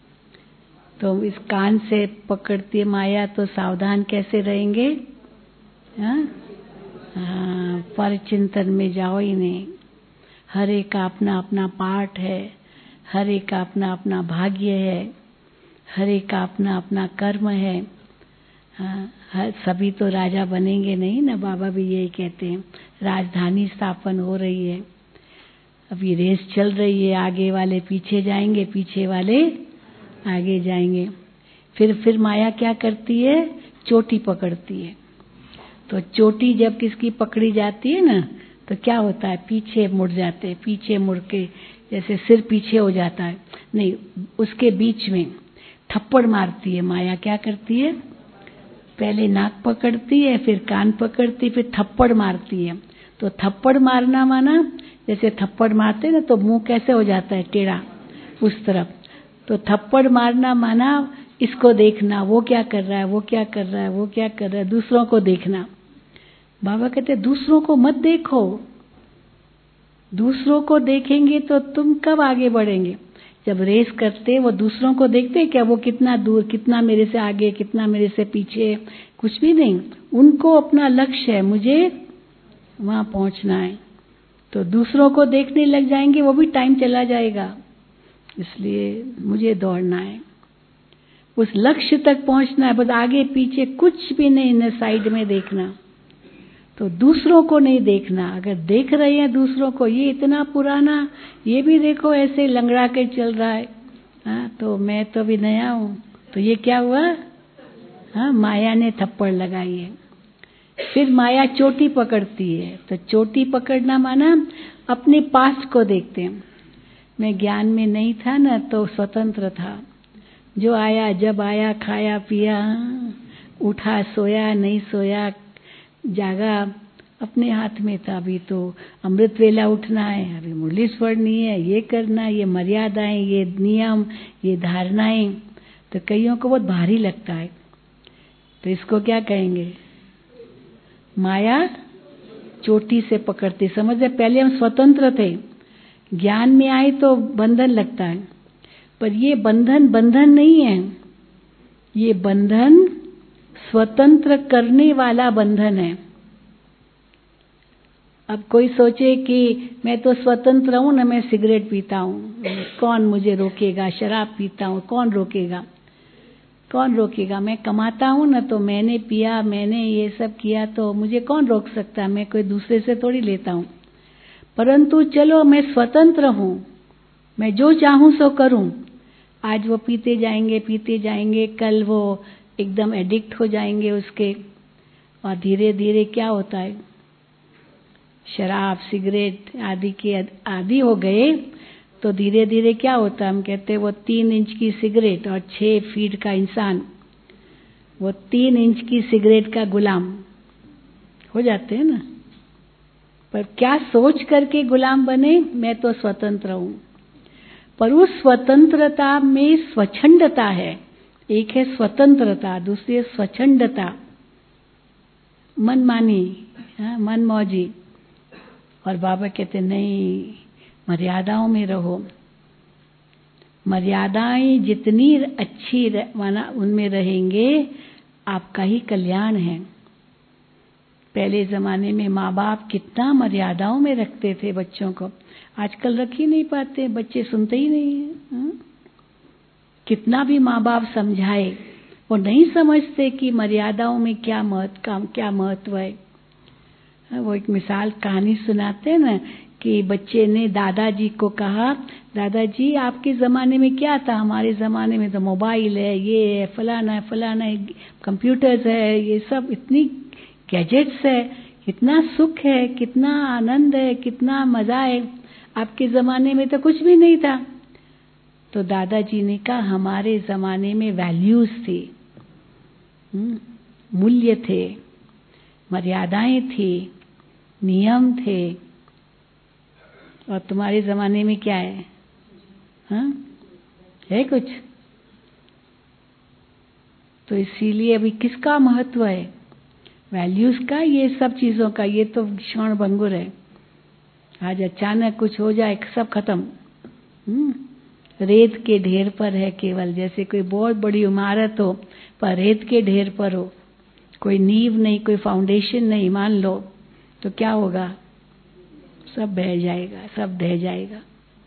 तो इस कान से पकड़ती है माया, तो सावधान कैसे रहेंगे? हाँ, हाँ, पर चिंतन में जाओ ही नहीं। हर एक का अपना अपना पाठ है, हर एक का अपना अपना भाग्य है, हर एक का अपना अपना कर्म है। हाँ, हर सभी तो राजा बनेंगे नहीं ना। बाबा भी यही कहते हैं, राजधानी स्थापन हो रही है, अभी रेस चल रही है, आगे वाले पीछे जाएंगे, पीछे वाले आगे जाएंगे। फिर फिर माया क्या करती है? चोटी पकड़ती है। तो चोटी जब किसकी पकड़ी जाती है ना, तो क्या होता है? पीछे मुड़ जाते हैं, पीछे मुड़ के जैसे सिर पीछे हो जाता है, नहीं, उसके बीच में थप्पड़ मारती है माया। क्या करती है? पहले नाक पकड़ती है, फिर कान पकड़ती, फिर थप्पड़ मारती है। तो थप्पड़ मारना माना जैसे थप्पड़ मारते ना, तो मुंह कैसे हो जाता है? टेढ़ा उस तरफ। तो थप्पड़ मारना माना इसको देखना, वो क्या कर रहा है, वो क्या कर रहा है, वो क्या कर रहा है, दूसरों को देखना। बाबा कहते हैं दूसरों को मत देखो। दूसरों को देखेंगे तो तुम कब आगे बढ़ेंगे? जब रेस करते वो दूसरों को देखते क्या, वो कितना दूर, कितना मेरे से आगे, कितना मेरे से पीछे, कुछ भी नहीं। उनको अपना लक्ष्य है, मुझे वहां पहुंचना है। तो दूसरों को देखने लग जाएंगे, वो भी टाइम चला जाएगा। इसलिए मुझे दौड़ना है, उस लक्ष्य तक पहुंचना है, बस आगे पीछे कुछ भी नहीं, न साइड में देखना। तो दूसरों को नहीं देखना। अगर देख रहे हैं दूसरों को, ये इतना पुराना, ये भी देखो ऐसे लंगड़ा के चल रहा है, हाँ, तो मैं तो अभी नया हूँ, तो ये क्या हुआ? हाँ, माया ने थप्पड़ लगाई है। फिर माया चोटी पकड़ती है। तो चोटी पकड़ना माना अपने पास्ट को देखते हैं। मैं ज्ञान में नहीं था ना, तो स्वतंत्र था, जो आया जब आया, खाया पिया, उठा सोया नहीं सोया, जागा, अपने हाथ में था। अभी तो अमृत वेला उठना है, अभी मुरली पढ़नी है, ये करना है, ये मर्यादाएं, ये नियम, ये धारणाएं, तो कईयों को बहुत भारी लगता है। तो इसको क्या कहेंगे? माया चोटी से पकड़ती। समझ रहे? पहले हम स्वतंत्र थे, ज्ञान में आए तो बंधन लगता है, पर ये बंधन बंधन नहीं है, ये बंधन स्वतंत्र करने वाला बंधन है। अब कोई सोचे कि मैं तो स्वतंत्र हूं ना, मैं सिगरेट पीता हूं, कौन मुझे रोकेगा? शराब पीता हूं, कौन रोकेगा? कौन रोकेगा? मैं कमाता हूं ना, तो मैंने पिया, मैंने ये सब किया, तो मुझे कौन रोक सकता है? मैं कोई दूसरे से थोड़ी लेता हूं। परंतु चलो मैं स्वतंत्र हूं, मैं जो चाहूं सो करूं। आज वो पीते जाएंगे पीते जाएंगे, कल वो एकदम एडिक्ट हो जाएंगे उसके, और धीरे धीरे क्या होता है? शराब सिगरेट आदि के आदि हो गए तो धीरे धीरे क्या होता है? हम कहते हैं वो तीन इंच की सिगरेट और छह फीट का इंसान, वो तीन इंच की सिगरेट का गुलाम हो जाते हैं ना। पर क्या सोच करके गुलाम बने? मैं तो स्वतंत्र हूं। पर उस स्वतंत्रता में स्वच्छंदता है। एक है स्वतंत्रता, दूसरी है स्वच्छंदता, मनमानी, मनमौजी। और बाबा कहते नहीं, मर्यादाओं में रहो। मर्यादाएं जितनी अच्छी माना उनमें रहेंगे, आपका ही कल्याण है। पहले जमाने में माँ बाप कितना मर्यादाओं में रखते थे बच्चों को, आजकल रख ही नहीं पाते, बच्चे सुनते ही नहीं है। कितना भी माँ बाप समझाए, वो नहीं समझते कि मर्यादाओं में क्या महत्व क्या महत्व है। वो एक मिसाल कहानी सुनाते हैं ना कि बच्चे ने दादाजी को कहा, दादाजी आपके ज़माने में क्या था? हमारे ज़माने में तो मोबाइल है, ये है, फलाना है, फलाना है, कंप्यूटर्स है, ये सब इतनी गैजेट्स है, कितना सुख है, कितना आनंद है, कितना मज़ा है। आपके ज़माने में तो कुछ भी नहीं था। तो दादाजी ने कहा हमारे ज़माने में वैल्यूज थी, मूल्य थे, मर्यादाएं थी, नियम थे, और तुम्हारे ज़माने में क्या है? हाँ, है कुछ? तो इसीलिए अभी किसका महत्व है? वैल्यूज का, ये सब चीज़ों का। ये तो क्षण भंगुर है, आज अचानक कुछ हो जाए सब खत्म। हम्म रेत के ढेर पर है केवल, जैसे कोई बहुत बड़ी इमारत हो पर रेत के ढेर पर हो, कोई नींव नहीं, कोई फाउंडेशन नहीं, मान लो तो क्या होगा? सब बह जाएगा, सब ढह जाएगा।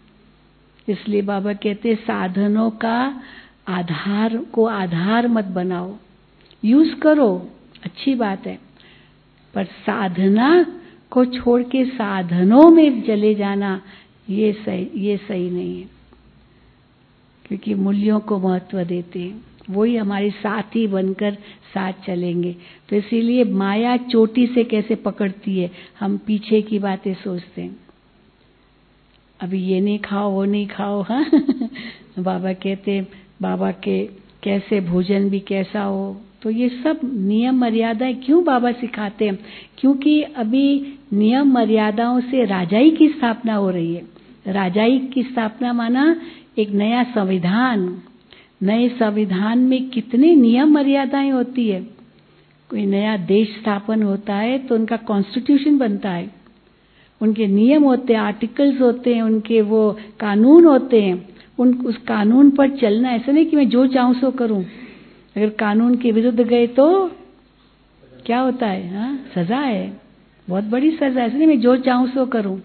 इसलिए बाबा कहते साधनों का आधार को आधार मत बनाओ, यूज करो, अच्छी बात है, पर साधना को छोड़ के साधनों में चले जाना ये सही ये सही नहीं है। क्योंकि मूल्यों को महत्व देते हैं, वही हमारे साथी बनकर साथ चलेंगे। तो इसीलिए माया चोटी से कैसे पकड़ती है, हम पीछे की बातें सोचते हैं, अभी ये नहीं खाओ वो नहीं खाओ। हाँ बाबा कहते बाबा के कैसे भोजन भी कैसा हो, तो ये सब नियम मर्यादाएं क्यों बाबा सिखाते हैं? क्योंकि अभी नियम मर्यादाओं से राजाई की स्थापना हो रही है। राजाई की स्थापना माना एक नया संविधान। नए संविधान में कितने नियम मर्यादाएं होती है। कोई नया देश स्थापन होता है तो उनका कॉन्स्टिट्यूशन बनता है, उनके नियम होते हैं, आर्टिकल्स होते हैं, उनके वो कानून होते हैं। उन उस कानून पर चलना, ऐसा नहीं कि मैं जो चाहूं सो करूं। अगर कानून के विरुद्ध गए तो क्या होता है? हाँ, सजा है, बहुत बड़ी सजा। ऐसा नहीं मैं जो चाहूं सो करूं।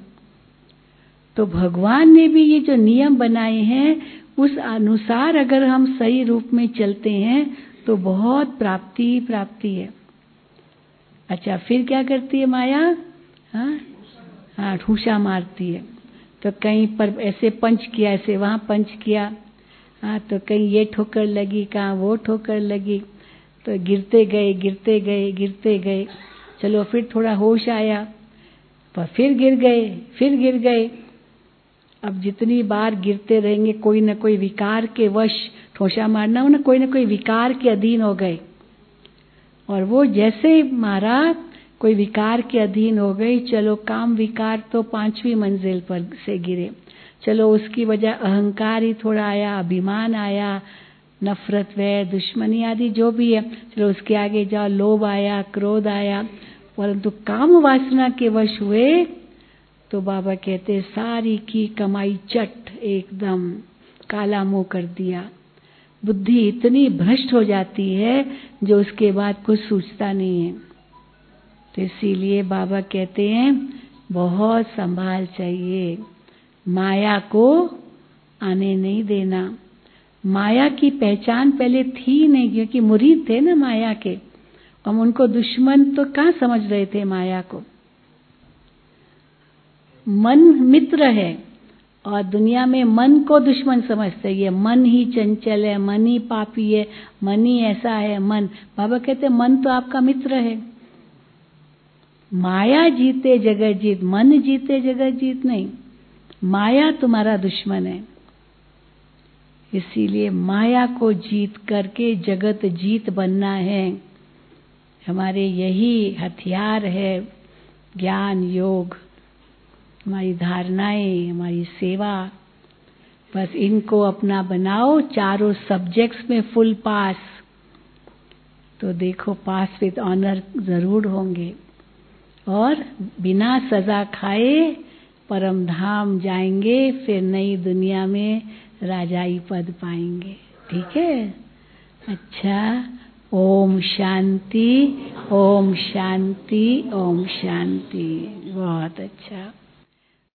तो भगवान ने भी ये जो नियम बनाए हैं उस अनुसार अगर हम सही रूप में चलते हैं तो बहुत प्राप्ति ही प्राप्ति है। अच्छा, फिर क्या करती है माया? हाँ हाँ ठूसा मारती है। तो कहीं पर ऐसे पंच किया, ऐसे वहां पंच किया, हाँ तो कहीं ये ठोकर लगी, कहाँ वो ठोकर लगी, तो गिरते गए गिरते गए गिरते गए। चलो फिर थोड़ा होश आया, पर फिर गिर गए फिर गिर गए। अब जितनी बार गिरते रहेंगे कोई न कोई विकार के वश, ठोसा मारना हो ना, कोई न कोई विकार के अधीन हो गए। और वो जैसे मारा, कोई विकार के अधीन हो गई, चलो काम विकार तो पांचवी मंजिल पर से गिरे, चलो उसकी वजह अहंकार ही थोड़ा आया, अभिमान आया, नफरत वैर दुश्मनी आदि जो भी है, चलो उसके आगे जाओ, लोभ आया, क्रोध आया, परंतु काम वासना के वश हुए तो बाबा कहते सारी की कमाई चट एकदम काला मुंह कर दिया। बुद्धि इतनी भ्रष्ट हो जाती है जो उसके बाद कुछ सूझता नहीं है। तो इसीलिए बाबा कहते हैं बहुत संभाल चाहिए, माया को आने नहीं देना। माया की पहचान पहले थी नहीं, क्योंकि मुरीद थे ना माया के, हम उनको दुश्मन तो कहाँ समझ रहे थे माया को। मन मित्र है और दुनिया में मन को दुश्मन समझते हैं। ये मन ही चंचल है, मन ही पापी है, मन ही ऐसा है। मन, बाबा कहते मन तो आपका मित्र है। माया जीते जगत जीत, मन जीते जगत जीत नहीं। माया तुम्हारा दुश्मन है, इसीलिए माया को जीत करके जगत जीत बनना है। हमारे यही हथियार है, ज्ञान योग, हमारी धारणाएं, हमारी सेवा। बस इनको अपना बनाओ, चारों सब्जेक्ट्स में फुल पास, तो देखो पास विद ऑनर जरूर होंगे और बिना सजा खाए परम धाम जाएंगे, फिर नई दुनिया में राजाई पद पाएंगे। ठीक है, अच्छा, ओम शांति, ओम शांति, ओम शांति। बहुत अच्छा।